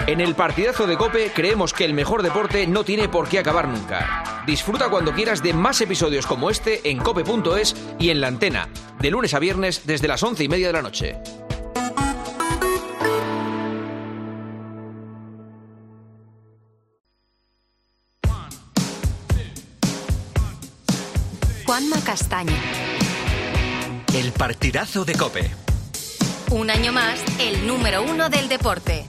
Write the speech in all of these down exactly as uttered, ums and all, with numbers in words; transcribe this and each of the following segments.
En el partidazo de COPE creemos que el mejor deporte no tiene por qué acabar nunca. Disfruta cuando quieras de más episodios como este en cope punto es y en La Antena, de lunes a viernes desde las once y media de la noche. Juanma Castaño. El partidazo de COPE. Un año más, el número uno del deporte.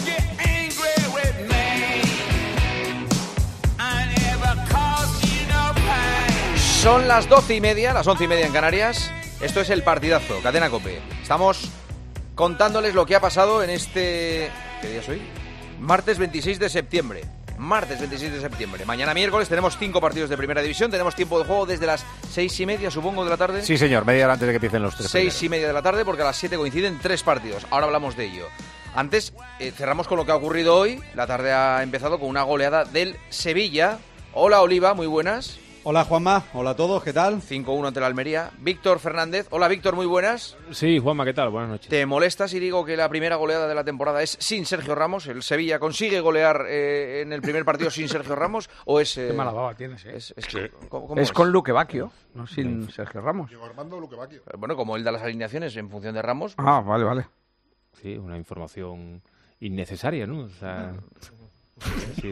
Son las doce y media, las once y media en Canarias. Esto es el partidazo, Cadena COPE. Estamos contándoles lo que ha pasado en este... ¿Qué día es hoy? Martes veintiséis de septiembre. Martes veintiséis de septiembre. Mañana miércoles tenemos cinco partidos de primera división. Tenemos tiempo de juego desde las seis y media, supongo, de la tarde. Sí, señor, media hora antes de que empiecen los tres. Seis primeros. y media de la tarde, porque a las siete coinciden tres partidos. Ahora hablamos de ello. Antes, eh, cerramos con lo que ha ocurrido hoy. La tarde ha empezado con una goleada del Sevilla. Hola, Oliva, muy buenas. Hola, Juanma. Hola a todos, ¿qué tal? cinco uno ante la Almería. Víctor Fernández. Hola, Víctor, muy buenas. Sí, Juanma, ¿qué tal? Buenas noches. ¿Te molesta si digo que la primera goleada de la temporada es sin Sergio Ramos? ¿El Sevilla consigue golear eh, en el primer partido sin Sergio Ramos? ¿O es...? Eh, Qué mala baba tienes, ¿eh? Es, es, Sí. ¿cómo, cómo Es es? con Luque Bacchio, no sin Sergio Ramos. Diego Armando Luque Bacchio. Bueno, como él da las alineaciones en función de Ramos... Ah, vale, vale. Sí, una información innecesaria, ¿no? O sea... sí,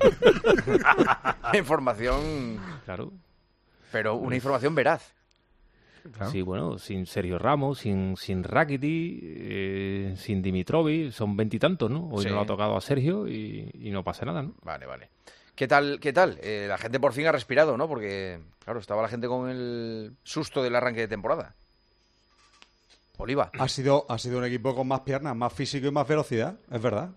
información... claro. Pero una información veraz. Claro. Sí, bueno, sin Sergio Ramos, sin, sin Rakitic, eh, sin Dimitrovic, son veintitantos, ¿no? Hoy Sí. no lo ha tocado a Sergio y, y no pasa nada, ¿no? Vale, vale. ¿Qué tal? ¿Qué tal? Eh, la gente por fin ha respirado, ¿no? Porque, claro, estaba la gente con el susto del arranque de temporada. Oliva. Ha sido, ha sido un equipo con más piernas, más físico y más velocidad, es verdad.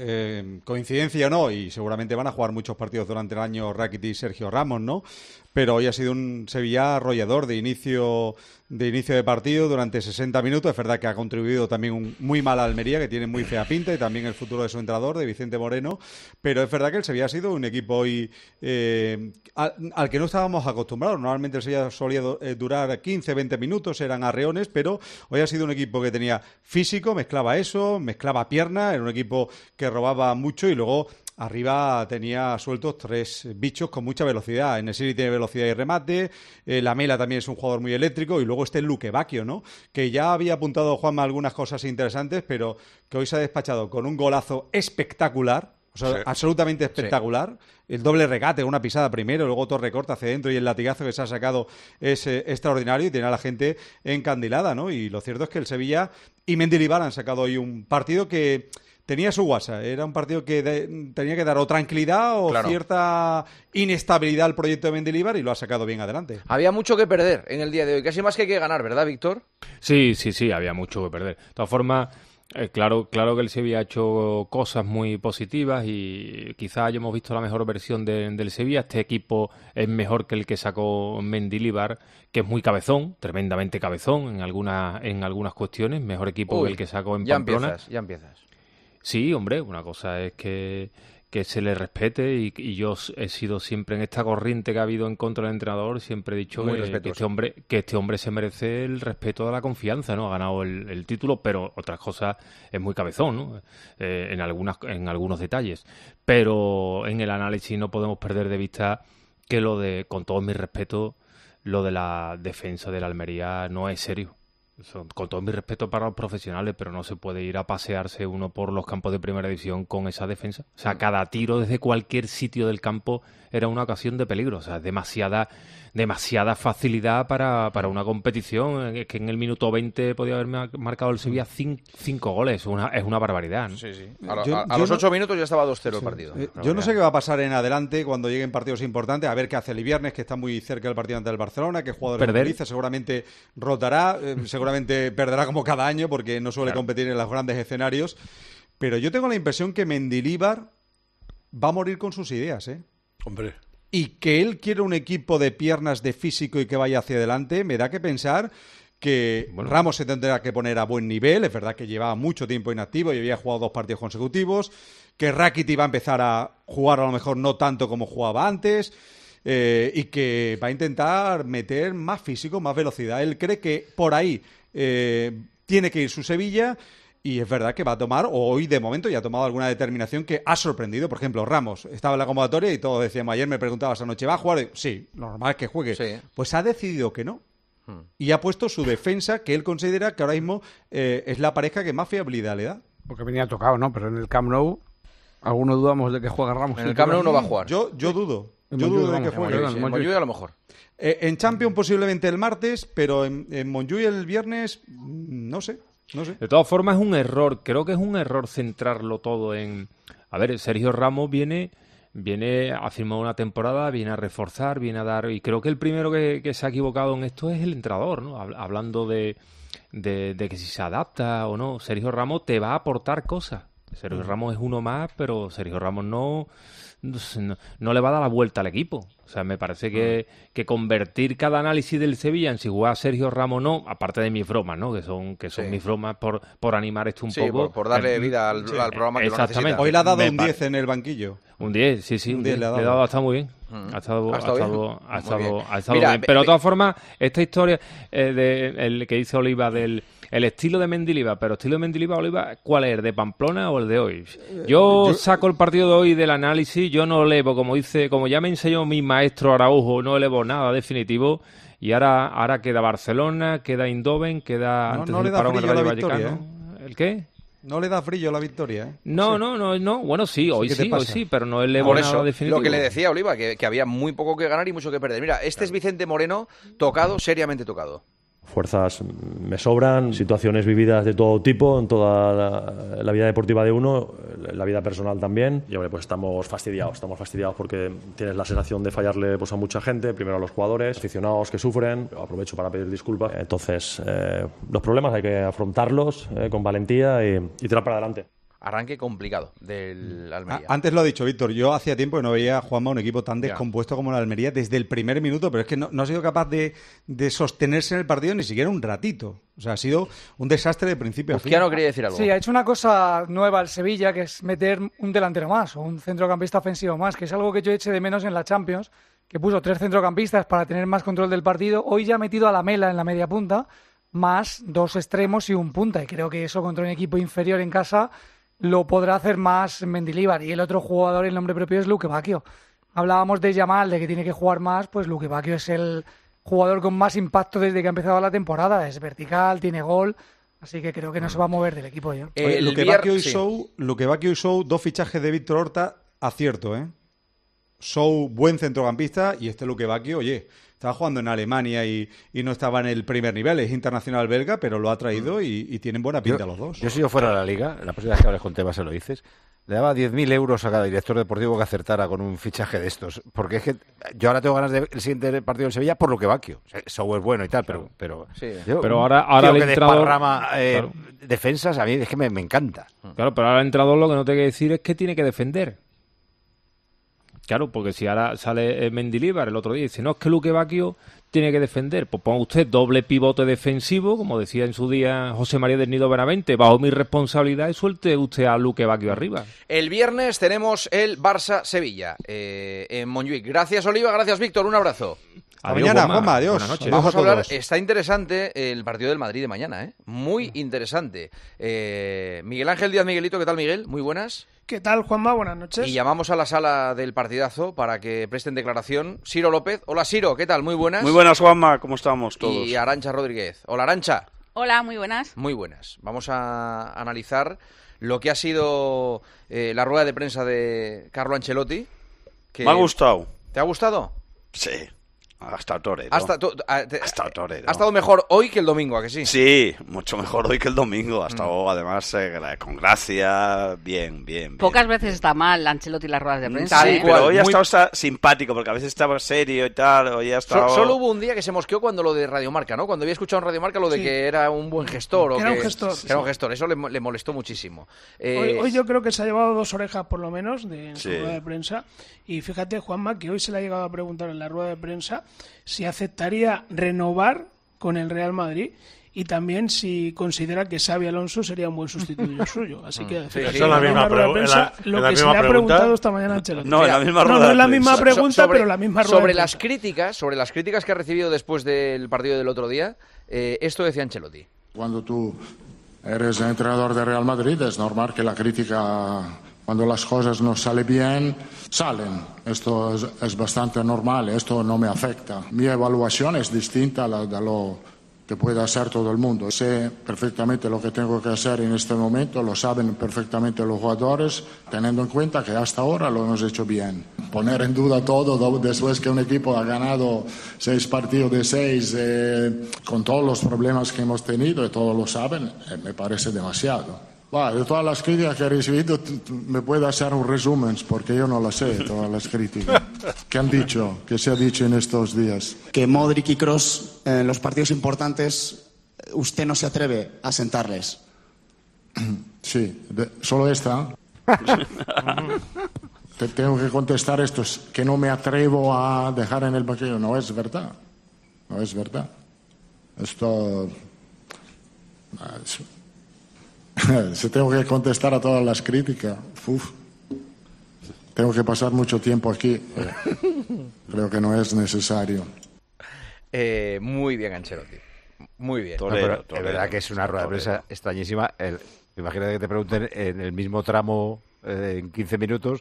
Eh, coincidencia o no, y seguramente van a jugar muchos partidos durante el año Rakitic y Sergio Ramos, ¿no? Pero hoy ha sido un Sevilla arrollador de inicio de inicio de partido durante sesenta minutos. Es verdad que ha contribuido también un, muy mal a Almería, que tiene muy fea pinta, y también el futuro de su entrenador, de Vicente Moreno. Pero es verdad que el Sevilla ha sido un equipo hoy eh, al, al que no estábamos acostumbrados. Normalmente el Sevilla solía eh, durar quince, veinte minutos, eran arreones, pero hoy ha sido un equipo que tenía físico, mezclaba eso, mezclaba pierna, era un equipo que robaba mucho y luego... Arriba tenía sueltos tres bichos con mucha velocidad. Enesiri tiene velocidad y remate. Eh, Lamela también es un jugador muy eléctrico. Y luego este Luque Bacchio, ¿no? Que ya había apuntado Juanma algunas cosas interesantes, pero que hoy se ha despachado con un golazo espectacular. O sea, Sí. absolutamente espectacular. Sí. El doble regate, una pisada primero, luego otro recorte hacia adentro y el latigazo que se ha sacado es eh, extraordinario y tiene a la gente encandilada, ¿no? Y lo cierto es que el Sevilla y Mendilibar han sacado hoy un partido que... tenía su guasa, era un partido que de, tenía que dar o tranquilidad o Claro. cierta inestabilidad al proyecto de Mendilibar y lo ha sacado bien adelante. Había mucho que perder en el día de hoy, casi más que que ganar, ¿verdad, Víctor? Sí, sí, sí, había mucho que perder. De todas formas, eh, claro, claro que el Sevilla ha hecho cosas muy positivas y quizás hayamos visto la mejor versión de, del Sevilla. Este equipo es mejor que el que sacó Mendilibar, que es muy cabezón, tremendamente cabezón en algunas, en algunas cuestiones, mejor equipo Uy, que el que sacó en ya Pamplona. empiezas, ya empiezas. Sí, hombre, una cosa es que, que se le respete y, y yo he sido siempre en esta corriente que ha habido en contra del entrenador, siempre he dicho Muy que, que respetuoso. este hombre que este hombre se merece el respeto de la confianza, ¿no? Ha ganado el, el título, pero otras cosas es muy cabezón, ¿no? Eh, en algunas en algunos detalles, pero en el análisis no podemos perder de vista que lo de, con todo mi respeto, lo de la defensa de la Almería no es serio. Son, con todo mi respeto para los profesionales, pero no se puede ir a pasearse uno por los campos de primera división con esa defensa. O sea, cada tiro desde cualquier sitio del campo era una ocasión de peligro. O sea, demasiada, demasiada facilidad para, para una competición. Es que en el minuto veinte podía haber marcado el Sevilla cinco, cinco goles. Una, es una barbaridad, ¿no? Sí, sí. A, lo- Yo- a- a yo los no- ocho minutos ya estaba dos cero el partido. Eh, yo no sé qué va a pasar en adelante cuando lleguen partidos importantes, a ver qué hace el viernes, que está muy cerca del partido ante el Barcelona, qué jugadores Perder. utiliza, seguramente rotará, eh, seguramente perderá como cada año porque no suele Claro. competir en los grandes escenarios, pero yo tengo la impresión que Mendilibar va a morir con sus ideas, ¿eh? Hombre. Y que él quiere un equipo de piernas, de físico y que vaya hacia adelante, me da que pensar que Bueno. Ramos se tendrá que poner a buen nivel. Es verdad que llevaba mucho tiempo inactivo y había jugado dos partidos consecutivos, que Rakitic va a empezar a jugar a lo mejor no tanto como jugaba antes, eh, y que va a intentar meter más físico, más velocidad. Él cree que por ahí eh, tiene que ir su Sevilla Y es verdad que va a tomar, o hoy de momento ya ha tomado alguna determinación que ha sorprendido. Por ejemplo, Ramos estaba en la convocatoria y todos decíamos, ayer me preguntabas anoche, ¿va a jugar? Y, sí, lo normal es que juegue. Sí. Pues ha decidido que no. Hmm. Y ha puesto su defensa, que él considera que ahora mismo eh, es la pareja que más fiabilidad le da. Porque venía tocado, ¿no? Pero en el Camp Nou, algunos dudamos de que juegue Ramos. En el Camp Nou no va a jugar. Yo, yo dudo. Yo Montjuic, dudo de que juegue. En Montjuic a lo mejor. Eh, en Champions posiblemente el martes, pero en, en Montjuic el viernes, no sé. No sé. De todas formas es un error, creo que es un error centrarlo todo en... A ver, Sergio Ramos viene, viene a firmar una temporada, viene a reforzar, viene a dar... Y creo que el primero que, que se ha equivocado en esto es el entrenador, ¿no? Hablando de, de, de que si se adapta o no. Sergio Ramos te va a aportar cosas. Sergio Ramos es uno más, pero Sergio Ramos no... No, no le va a dar la vuelta al equipo. O sea, me parece que, que convertir cada análisis del Sevilla en si juega Sergio Ramos o no, aparte de mis bromas, ¿no? Que son que son sí. mis bromas por, por animar esto un sí, poco. Por, por darle vida al, sí. al programa que Exactamente. lo necesita. Hoy le ha dado me un diez en el banquillo. Un diez, sí, sí. Un diez, le ha dado. Le ha dado, está muy bien. Mm. Ha estado, ha estado, ha bien. estado, ha estado, bien. Ha estado Mira, bien. Pero be, de todas formas, esta historia eh, de el que dice Oliva del el estilo de Mendilibar, pero estilo de Mendilibar, Oliva, ¿cuál es? ¿El de Pamplona o el de hoy? Yo, yo saco el partido de hoy del análisis, yo no elevo, como dice, como ya me enseñó mi maestro Araujo, no elevo nada definitivo. Y ahora, ahora queda Barcelona, queda Eindhoven, queda no, antes no del le da parón el Rayo Vallecano. ¿eh? ¿El qué? No le da brillo la victoria, ¿eh? No, sí. no, no, no. Bueno, sí, hoy sí, hoy sí, pero no elevo Por nada eso, definitivo. Lo que le decía Oliva, que, que había muy poco que ganar y mucho que perder. Mira, este claro. es Vicente Moreno, tocado, seriamente tocado. Fuerzas me sobran, situaciones vividas de todo tipo en toda la, la vida deportiva de uno, la vida personal también. Y hombre, pues estamos fastidiados, estamos fastidiados porque tienes la sensación de fallarle pues, a mucha gente, primero a los jugadores, aficionados que sufren. Aprovecho para pedir disculpas. Entonces, eh, los problemas hay que afrontarlos eh, con valentía y, y tirar para adelante. Arranque complicado del Almería. Antes lo ha dicho Víctor, yo hacía tiempo que no veía a Juanma un equipo tan descompuesto como el Almería desde el primer minuto, pero es que no, no ha sido capaz de, de sostenerse en el partido ni siquiera un ratito. O sea, ha sido un desastre de principio a fin. Ya no quería decir algo. Sí, ha hecho una cosa nueva el Sevilla, que es meter un delantero más o un centrocampista ofensivo más, que es algo que yo eché de menos en la Champions, que puso tres centrocampistas para tener más control del partido. Hoy ya ha metido a Lamela en la media punta, más dos extremos y un punta, y creo que eso contra un equipo inferior en casa lo podrá hacer más Mendilibar. Y el otro jugador, el nombre propio es Luque Bacchio. Hablábamos de Yamal, de que tiene que jugar más, pues Luque Bacchio es el jugador con más impacto desde que ha empezado la temporada. Es vertical, tiene gol, así que creo que no se va a mover del equipo ya. Oye, Luque Bacchio y Sou, Luque Bacchio y Sou, dos fichajes de Víctor Horta, acierto, ¿eh? Sou, buen centrocampista, y este Luque Bacchio, oye, estaba jugando en Alemania y, y no estaba en el primer nivel, es internacional belga, pero lo ha traído y, y tienen buena pinta yo, los dos. Yo si yo fuera de la Liga, la próxima vez que hables con Tebas se lo dices, le daba diez mil euros a cada director deportivo que acertara con un fichaje de estos, porque es que yo ahora tengo ganas del de siguiente partido en Sevilla por lo que Bacchio. Eso es bueno y tal, pero pero, sí. yo, pero ahora, ahora que el entrenador desparrama eh, claro. defensas, a mí es que me, me encanta. Claro, pero ahora el entrenador lo que no tiene que decir es que tiene que defender. Claro, porque si ahora sale Mendilibar el otro día y dice, no, es que Luque Bacchio tiene que defender, pues ponga usted doble pivote defensivo, como decía en su día José María del Nido Benavente, bajo mi responsabilidad y suelte usted a Luque Bacchio arriba. El viernes tenemos el Barça-Sevilla eh, en Montjuic. Gracias, Oliva, gracias, Víctor, un abrazo. Hasta mañana, Juanma, adiós. Buenas noches. Vamos a hablar, está interesante el partido del Madrid de mañana, ¿eh? Muy interesante. Eh, Miguel Ángel Díaz Miguelito, ¿qué tal, Miguel? Muy buenas. ¿Qué tal, Juanma? Buenas noches. Y llamamos a la sala del partidazo para que presten declaración. Ciro López. Hola, Ciro, ¿qué tal? Muy buenas. Muy buenas, Juanma, ¿cómo estamos todos? Y Arantxa Rodríguez. Hola, Arantxa. Hola, muy buenas. Muy buenas. Vamos a analizar lo que ha sido eh, la rueda de prensa de Carlo Ancelotti. Que... Me ha gustado. ¿Te ha gustado? Sí. Hasta torero. Hasta, to, a, te, Hasta torero. Ha estado mejor hoy que el domingo, ¿a que sí? Sí, mucho mejor hoy que el domingo. Ha estado, mm. además, eh, con gracia, bien, bien, bien. Pocas veces está mal Ancelotti en las ruedas de prensa. Sí, ¿eh? pero hoy muy... ha estado sa- simpático, porque a veces estaba serio y tal. Hoy ha estado... So, solo hubo un día que se mosqueó cuando lo de Radiomarca, ¿no? Cuando había escuchado en Radiomarca lo de sí. que era un buen gestor. Que o era que un gestor. Que era un gestor. Eso le, le molestó muchísimo. Eh... Hoy, hoy yo creo que se ha llevado dos orejas, por lo menos, de sí. su rueda de prensa. Y fíjate, Juanma, que hoy se le ha llegado a preguntar en la rueda de prensa si aceptaría renovar con el Real Madrid y también si considera que Xabi Alonso sería un buen sustituto suyo. Así que sí, sí, sí. La misma rueda de prensa, la, lo la que se le ha preguntado esta mañana a Ancelotti. No, en la misma no, rueda no es la de misma prensa. pregunta, so, sobre, pero la misma rueda sobre de las críticas, sobre las críticas que ha recibido después del partido del otro día, eh, esto decía Ancelotti. Cuando tú Eres entrenador de Real Madrid, es normal que la crítica, cuando las cosas no salen bien, salen. Esto es, es bastante normal, esto no me afecta. Mi evaluación es distinta a la de lo que puede hacer todo el mundo. Sé perfectamente lo que tengo que hacer en este momento, lo saben perfectamente los jugadores, teniendo en cuenta que hasta ahora lo hemos hecho bien. Poner en duda todo después que un equipo ha ganado seis partidos de seis, eh, con todos los problemas que hemos tenido, y todos lo saben, eh, me parece demasiado. Va, de todas las críticas que he recibido, me puede hacer un resumen, porque yo no lo sé, todas las críticas. ¿Qué han dicho? ¿Qué se ha dicho en estos días? Que Modric y Kroos, en los partidos importantes, usted no se atreve a sentarles. Sí, de, solo esta. Te tengo que contestar esto, que no me atrevo a dejar en el banquillo. No es verdad, no es verdad. Esto... Si tengo que contestar a todas las críticas, uf, tengo que pasar mucho tiempo aquí. Creo que no es necesario. Eh, muy bien, Ancelotti. Muy bien. No, pero es verdad que es una rueda de prensa extrañísima. El, imagínate que te pregunten en el mismo tramo, eh, en quince minutos,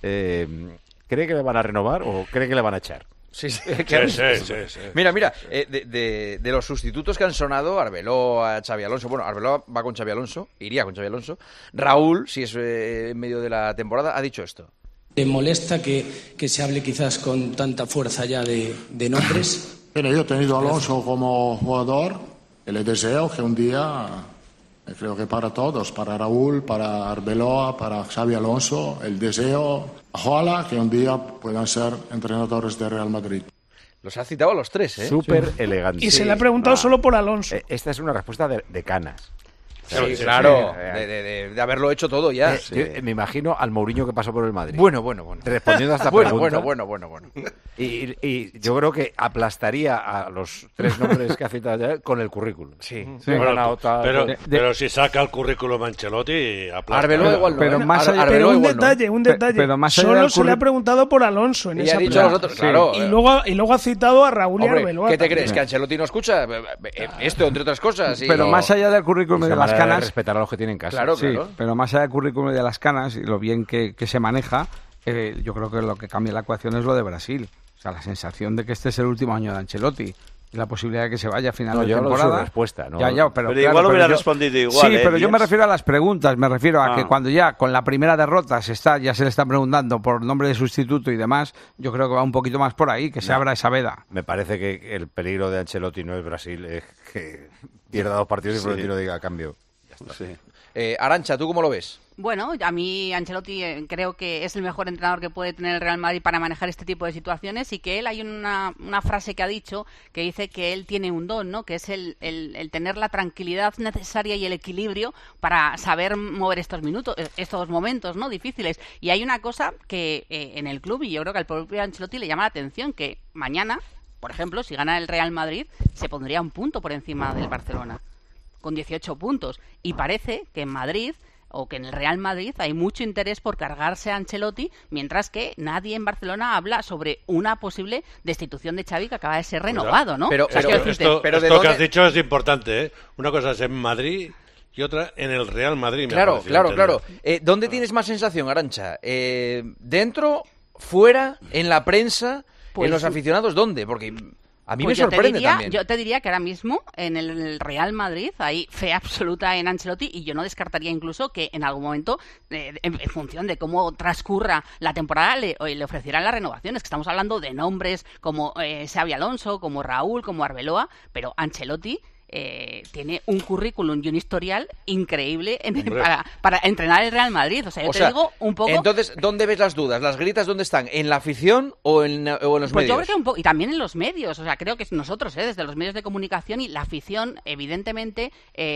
eh, ¿cree que le van a renovar o cree que le van a echar? Sí, sí, claro. sí, sí, sí, sí. Mira, mira, eh, de, de, de los sustitutos que han sonado, Arbeloa, Xabi Alonso, bueno, Arbeloa va con Xabi Alonso, iría con Xabi Alonso. Raúl, si es eh, en medio de la temporada, ha dicho esto. ¿Le molesta que, que se hable quizás con tanta fuerza ya de, de nombres? Mira, yo he tenido a Alonso como jugador y le deseo que un día, creo que para todos, para Raúl, para Arbeloa, para Xabi Alonso, el deseo... Ojalá que un día puedan ser entrenadores de Real Madrid. Los ha citado a los tres, ¿eh? Súper sí. elegante. Y se le ha preguntado ah. solo por Alonso. Esta es una respuesta de, de Canas. Sí, sí, claro, sí. De, de, de haberlo hecho todo ya. Eh, sí. yo, me imagino al Mourinho que pasó por el Madrid. Bueno, bueno, bueno. Respondiendo a esta bueno, pregunta. Bueno, bueno, bueno, bueno. Y, y, y yo creo que aplastaría a los tres nombres que ha citado ya con el currículum. Sí. sí. Bueno, tal, pero, de, pero si saca el currículum Ancelotti, aplasta. Arbeloa igual no. Pero, ¿eh? más allá, Ar pero un igual detalle, no. un detalle. Pero más allá Solo se le ha preguntado por Alonso en y esa ha dicho a los otros, sí. claro. Y luego, y luego ha citado a Raúl Hombre, y Arbeloa. ¿Qué te crees? ¿Que Ancelotti no escucha? Esto, entre otras cosas. Y... Pero más allá del currículum de las Canas... respetar a los que tienen en casa. Claro, sí, claro. Pero más allá del currículum de las Canas y lo bien que, que se maneja, eh, yo creo que lo que cambia la ecuación es lo de Brasil. O sea, la sensación de que este es el último año de Ancelotti y la posibilidad de que se vaya a final no, de yo temporada. Su respuesta, ¿no? Ya, ya, pero, pero claro, igual pero hubiera yo, respondido igual. Sí, ¿eh, pero Díaz? yo me refiero a las preguntas. Me refiero a ah. que cuando ya con la primera derrota se está, ya se le está preguntando por nombre de sustituto y demás, yo creo que va un poquito más por ahí, que se no, abra esa veda. Me parece que el peligro de Ancelotti no es Brasil, es que pierda dos partidos y sí. Florentino diga a cambio. Ya está. Sí. Eh, Arantxa, ¿tú cómo lo ves? Bueno, a mí Ancelotti eh, creo que es el mejor entrenador que puede tener el Real Madrid para manejar este tipo de situaciones y que él, hay una, una frase que ha dicho que dice que él tiene un don, ¿no? Que es el, el, el tener la tranquilidad necesaria y el equilibrio para saber mover estos minutos, estos momentos, ¿no? Difíciles. Y hay una cosa que eh, en el club, y yo creo que al propio Ancelotti le llama la atención, que mañana, por ejemplo, si gana el Real Madrid, se pondría un punto por encima del Barcelona, con dieciocho puntos. Y parece que en Madrid... o que en el Real Madrid hay mucho interés por cargarse a Ancelotti, mientras que nadie en Barcelona habla sobre una posible destitución de Xavi que acaba de ser renovado, ¿no? Pero, o sea, pero, decirte, esto, pero esto ¿de dónde... que has dicho es importante, ¿eh? Una cosa es en Madrid y otra en el Real Madrid. Me claro, claro, claro. Eh, ¿Dónde tienes más sensación, Arantxa? Eh, ¿Dentro, fuera, en la prensa, pues, en los aficionados? ¿Dónde? Porque... A mí pues me yo sorprende te diría, también. Yo te diría que ahora mismo en el Real Madrid hay fe absoluta en Ancelotti y yo no descartaría incluso que en algún momento, eh, en, en función de cómo transcurra la temporada, le, le ofrecerán las renovaciones. Que estamos hablando de nombres como eh, Xabi Alonso, como Raúl, como Arbeloa, pero Ancelotti... Eh, tiene un currículum y un historial increíble en, para, para entrenar el Real Madrid. O sea, yo o te sea, digo un poco... Entonces, ¿dónde ves las dudas? ¿Las gritas dónde están? ¿En la afición o en, o en los pues medios? Yo creo que un poco, y también en los medios. O sea, creo que nosotros, ¿eh? Desde los medios de comunicación y la afición, evidentemente,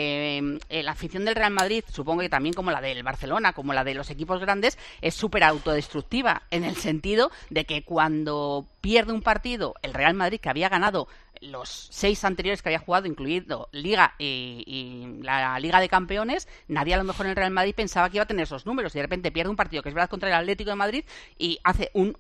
eh, la afición del Real Madrid, supongo que también como la del Barcelona, como la de los equipos grandes, es súper autodestructiva, en el sentido de que cuando pierde un partido el Real Madrid, que había ganado los seis anteriores que había jugado, incluido Liga y, y la Liga de Campeones, nadie a lo mejor en el Real Madrid pensaba que iba a tener esos números y de repente pierde un partido que es verdad contra el Atlético de Madrid y hace un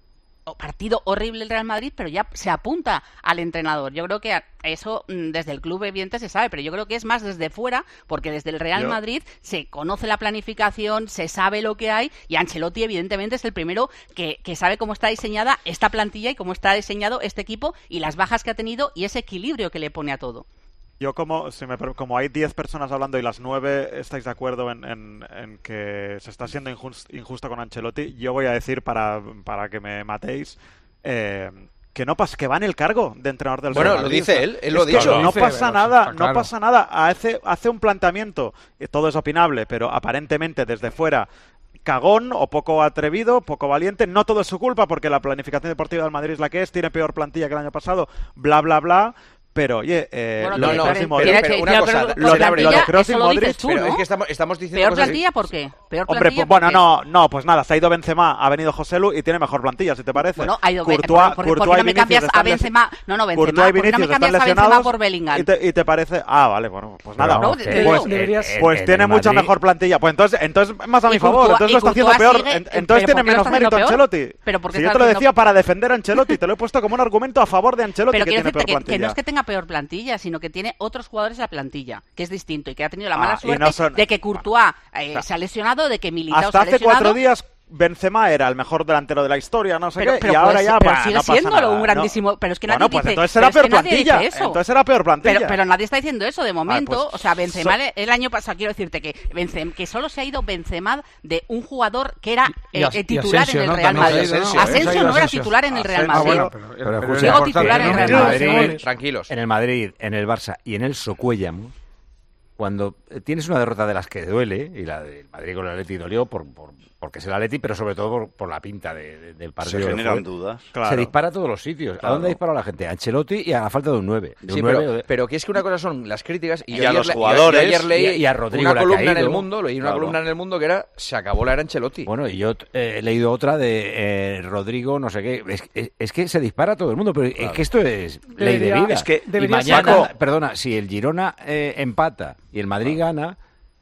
partido horrible el Real Madrid, pero ya se apunta al entrenador. Yo creo que eso desde el club evidente se sabe, pero yo creo que es más desde fuera, porque desde el Real yo... Madrid se conoce la planificación, se sabe lo que hay, y Ancelotti evidentemente es el primero que, que sabe cómo está diseñada esta plantilla y cómo está diseñado este equipo y las bajas que ha tenido y ese equilibrio que le pone a todo. Yo como si me, como hay diez personas hablando y las nueve estáis de acuerdo en, en, en que se está siendo injusto, injusto con Ancelotti, yo voy a decir para, para que me matéis eh, que no pasa, que va en el cargo de entrenador del bueno, Real Madrid. Bueno, lo dice él, él lo ha dicho. No dice, pasa pero, nada, claro. no pasa nada. Hace, hace un planteamiento, todo es opinable, pero aparentemente desde fuera cagón o poco atrevido, poco valiente. No todo es su culpa porque la planificación deportiva del Madrid es la que es, tiene peor plantilla que el año pasado, bla, bla, bla. Pero, oye, eh, bueno, lo de Kroos y Modric... Pero, pero, una cosa, lo de, lo de Kroos y Modric... Tú, ¿no? Pero es que estamos, estamos diciendo ¿Peor cosas plantilla así. por qué? ¿Peor Hombre, plantilla pues, bueno, por qué? no, no, pues nada, se ha ido Benzema, ha venido Joselu y tiene mejor plantilla, si te parece. Bueno, ha ido Courtois, ¿por, por, Courtois ¿por qué no y me Vinicius cambias a están Benzema? No, no, Benzema, Courtois y ¿por qué no me Vinicius cambias a están Benzema lesionados por Bellingham? y te, y te parece... Ah, vale, bueno, pues nada. No, pues te pues, deberías... pues tiene mucha Madrid... mejor plantilla. Pues entonces, entonces más a mi y favor, Courtois, entonces lo está haciendo peor. Sigue... Entonces tiene menos mérito peor? Ancelotti. ¿Pero por qué si yo está te lo haciendo... decía para defender a Ancelotti, te lo he puesto como un argumento a favor de Ancelotti, pero que tiene peor que, plantilla. que no es que tenga peor plantilla, sino que tiene otros jugadores en la plantilla, que es distinto y que ha tenido la mala Ah, suerte no son... de que Courtois eh, o sea, se ha lesionado, de que Militao hasta se ha hace lesionado. cuatro días Benzema era el mejor delantero de la historia, no sé pero, qué, pero y ahora pues, ya pero bah, sigue no pasa siéndolo nada, un grandísimo, ¿no? pero es que nadie bueno, pues dice, entonces será pero peor es que nadie plantilla, dice eso. entonces será peor plantilla. Pero, pero nadie está diciendo eso de momento, ah, pues, o sea, Benzema so... el año pasado, quiero decirte que Benzema, que solo se ha ido Benzema de un jugador que era eh, y, y titular Asensio, en el ¿no? Real Madrid. Asensio, Asensio, Asensio no era Asensio. titular en el Real Asensio. Madrid. Ah, bueno, pero, pero, pero, Digo titular en el Real Madrid. Madrid. Tranquilos. En el Madrid, en el Barça y en el Socuéllamos, cuando tienes una derrota de las que duele, y la del Madrid con el Atleti dolió por, por, porque es el Atleti, pero sobre todo por, por la pinta de, de, del partido. Se generan fue, dudas. Claro. Se dispara a todos los sitios. Claro. ¿A dónde ha disparado la gente? A Ancelotti y a la falta de un nueve. De sí, un pero, nueve de... pero que es que una cosa son las críticas y, y yo a ayer, los jugadores yo, yo ayer leí y a, y a Rodrigo una columna caído, en El Mundo, leí una claro. columna en El Mundo que era se acabó la era Ancelotti. Bueno, y yo eh, he leído otra de eh, Rodrigo, no sé qué. Es, es, es que se dispara a todo el mundo, pero claro. es que esto es ley Debería, de vida. Es que y mañana, Paco, perdona, si el Girona eh, empata y el Madrid ah. gana,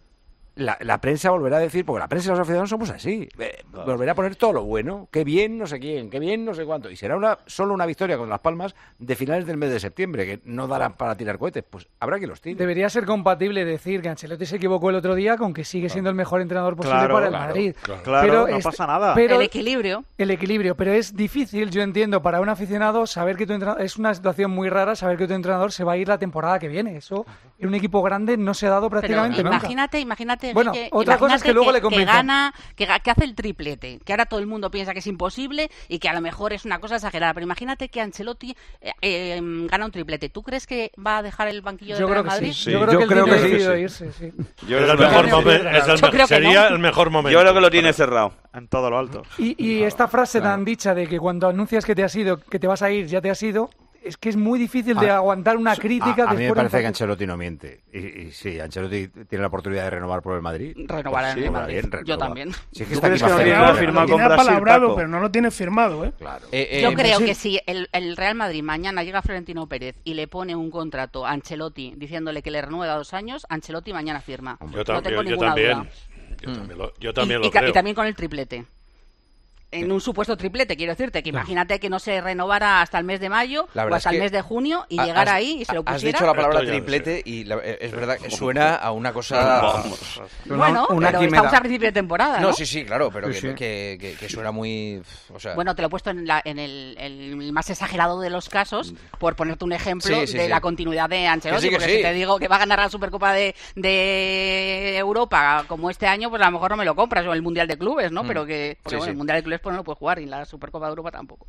La, la prensa volverá a decir, porque la prensa y los aficionados somos así, eh, claro. volverá a poner todo lo bueno, qué bien no sé quién, qué bien no sé cuánto, y será una solo una victoria con Las Palmas de finales del mes de septiembre, que no darán para tirar cohetes, pues habrá que los tire. Debería ser compatible decir que Ancelotti se equivocó el otro día con que sigue siendo el mejor entrenador posible claro, para el claro, Madrid. Claro, claro pero no es, pasa nada. Pero el equilibrio. El equilibrio, pero es difícil, yo entiendo, para un aficionado saber que tu entrenador, es una situación muy rara saber que tu entrenador se va a ir la temporada que viene. Eso en un equipo grande no se ha dado prácticamente pero nunca. Imagínate, imagínate, bueno, que, otra cosa es que luego que, le convenza. Que gana, que, que hace el triplete, que ahora todo el mundo piensa que es imposible y que a lo mejor es una cosa exagerada, pero imagínate que Ancelotti eh, eh, gana un triplete. ¿Tú crees que va a dejar el banquillo yo de Real creo Madrid? Sí, sí. Yo creo yo que, creo el que sí, decidido sí. irse, sí. Yo es el mejor momento, es el, yo sería no. el mejor momento. Yo creo que lo tiene cerrado. En todo lo alto. Y, y esta frase claro. tan dicha de que cuando anuncias que te has ido, que te vas a ir, ya te has ido, es que es muy difícil de a, aguantar una crítica. A, a mí me parece en... que Ancelotti no miente. Y, y sí, Ancelotti tiene la oportunidad de renovar por el Madrid. Renovar pues, en sí, el Madrid. Bien, Yo renova. también. Si es que ¿Tú está crees aquí que no para tiene hacer- que firmar Lo con tiene Brasil, apalabrado, Paco? pero no lo tiene firmado, ¿eh? Claro. Eh, eh, Yo creo sí. que si el, el Real Madrid mañana llega a Florentino Pérez y le pone un contrato a Ancelotti diciéndole que le renueve a dos años, Ancelotti mañana firma. Yo, no tam tengo yo, yo ninguna también. duda. Yo también lo, yo también y, lo y, creo. y también con el triplete. En un supuesto triplete, quiero decirte, que imagínate que no se renovara hasta el mes de mayo o hasta el mes de junio y has, llegara ahí y se lo has pusiera. dicho la palabra Esto ya triplete y la, es verdad que suena a una cosa... Bueno, una pero quimera. estamos a principio de temporada, ¿no? No, sí, sí, claro, pero Sí, que, sí. Que, que, que suena muy... O sea... Bueno, te lo he puesto en, la, en el, el más exagerado de los casos, por ponerte un ejemplo Sí, sí, de sí. la continuidad de Ancelotti, Que sí, que porque sí. si te digo que va a ganar la Supercopa de, de Europa como este año, pues a lo mejor no me lo compras, o el Mundial de Clubes, ¿no? Mm. Pero que, porque Sí, bueno, sí. el Mundial de Clubes pues no lo puedes jugar y la Supercopa de Europa tampoco.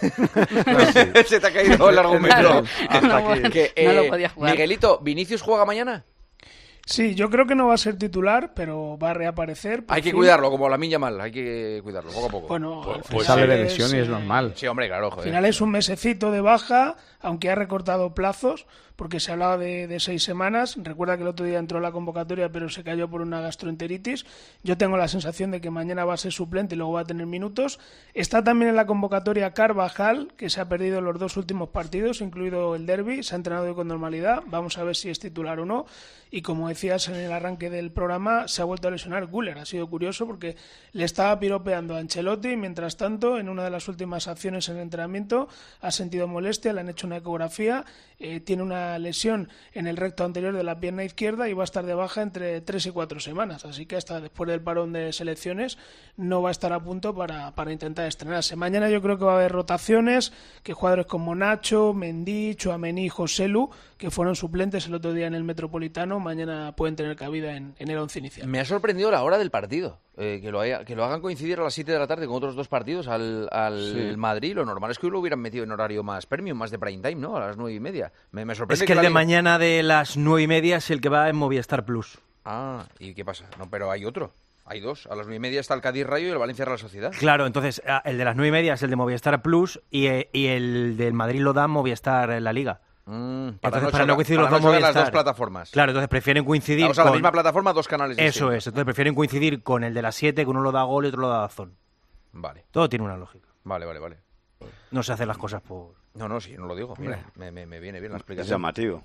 Se te ha caído el argumento. Claro. Hasta No, aquí. bueno, Que, no lo eh, podía jugar. Miguelito, ¿Vinicius juega mañana? Sí, yo creo que no va a ser titular, pero va a reaparecer. por Hay que fin. cuidarlo, como la Minya mal, hay que cuidarlo poco a poco. Bueno, Pues- al pues final Sale de es, lesión y es eh, normal. Sí, hombre, claro, Al joder. final es un mesecito de baja, aunque ha recortado plazos, porque se hablaba de, de seis semanas. Recuerda que el otro día entró la convocatoria, pero se cayó por una gastroenteritis. Yo tengo la sensación de que mañana va a ser suplente y luego va a tener minutos. Está también en la convocatoria Carvajal, que se ha perdido los dos últimos partidos, incluido el derbi. Se ha entrenado hoy con normalidad. Vamos a ver si es titular o no. Y como decías en el arranque del programa, se ha vuelto a lesionar Güler. Ha sido curioso porque le estaba piropeando a Ancelotti y mientras tanto, en una de las últimas acciones en el entrenamiento, ha sentido molestia, le han hecho una ecografía, eh, tiene una lesión en el recto anterior de la pierna izquierda y va a estar de baja entre tres y cuatro semanas. Así que hasta después del parón de selecciones no va a estar a punto para, para intentar estrenarse. Mañana yo creo que va a haber rotaciones, que jugadores como Nacho, Mendy, Tchouaméni y Joselu, que fueron suplentes el otro día en el Metropolitano, mañana pueden tener cabida en, en el once inicial. Me ha sorprendido la hora del partido, eh, que, lo haya, que lo hagan coincidir a las siete de la tarde con otros dos partidos al, al Sí. Madrid. Lo normal es que lo hubieran metido en horario más premium, más de prime time, ¿no? A las nueve y media. Me, me sorprende Es que el la de liga- mañana de las nueve y media es el que va en Movistar Plus. Ah, ¿y qué pasa? No, pero hay otro. Hay dos. A las nueve y media está el Cádiz Rayo y el Valencia Real Sociedad. Claro, entonces ah, el de las nueve y media es el de Movistar Plus y, eh, y el del Madrid lo da Movistar en la Liga. Mm, Entonces, no para no chocar- coincidir para los dos no chocar las Movistar. dos plataformas. Claro, entonces prefieren coincidir O sea, con... la misma plataforma, dos canales Eso distintos. es, entonces prefieren coincidir con el de las siete, que uno lo da Gol y otro lo da Dazón. Vale. Todo tiene una lógica. Vale, vale, vale. No se hacen las cosas por... No, no, sí, no lo digo. Mira, Hombre. me, me, me viene bien la explicación. Es llamativo.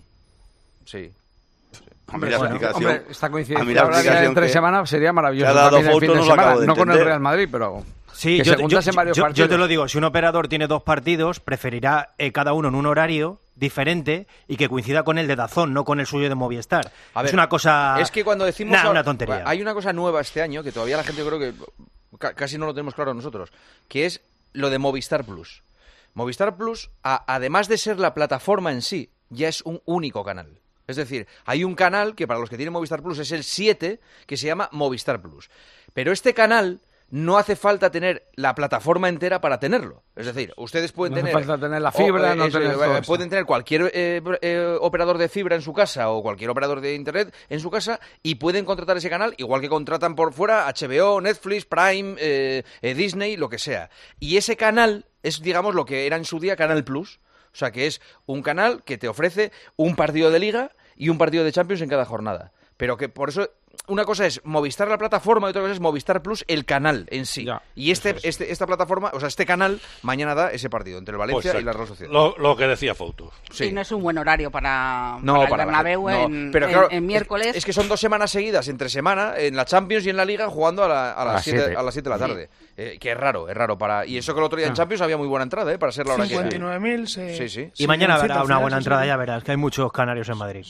Sí. A mí la Bueno, explicación- hombre, esta coincidencia a mí la ahora explicación en tres que- semanas sería maravilloso. que ha dado también el Fouto fin de no lo semana, acabo de no con el entender. Real Madrid, pero Sí, que yo, se juntasen yo- varios yo- yo partidos. te lo digo, si un operador tiene dos partidos, preferirá eh, cada uno en un horario diferente y que coincida con el de Dazón, no con el suyo de Movistar. A ver, es una cosa... Es que cuando decimos... Nah, ahora- una tontería. Hay una cosa nueva este año que todavía la gente, yo creo que ca- casi no lo tenemos claro nosotros, que es lo de Movistar Plus. Movistar Plus, a- además de ser la plataforma en sí, ya es un único canal. Es decir, hay un canal que para los que tienen Movistar Plus es el siete, que se llama Movistar Plus. Pero este canal no hace falta tener la plataforma entera para tenerlo. Es decir, ustedes pueden No hace tener... falta tener la fibra, o, eh, no eso, tener eh, todo esto. pueden tener cualquier eh, eh, operador de fibra en su casa o cualquier operador de internet en su casa y pueden contratar ese canal igual que contratan por fuera H B O, Netflix, Prime, eh, eh, Disney, lo que sea. Y ese canal es, digamos, lo que era en su día Canal Plus. O sea, que es un canal que te ofrece un partido de Liga y un partido de Champions en cada jornada. Pero que por eso... Una cosa es Movistar la plataforma y otra cosa es Movistar Plus el canal en sí. Y este, este, esta plataforma, o sea, este canal mañana da ese partido entre el Valencia Pues, y la Real Sociedad. Lo, lo que decía Fouto. Sí, no es un buen horario para, No, para el para la Bernabéu gente- no, en, pero en- claro, en miércoles. Es, es que son dos semanas seguidas, entre semana, en la Champions y en la Liga, jugando a, la- a A las las siete siete. a las siete de la tarde. Eh, que es raro, es raro. para Y eso que el otro día en Ah. Champions había muy buena entrada, ¿eh? Para ser la hora que... cincuenta y nueve mil se... Sí, sí. Y mañana sí, habrá al una final buena se entrada, sabe. ya verás, que hay muchos canarios en Madrid.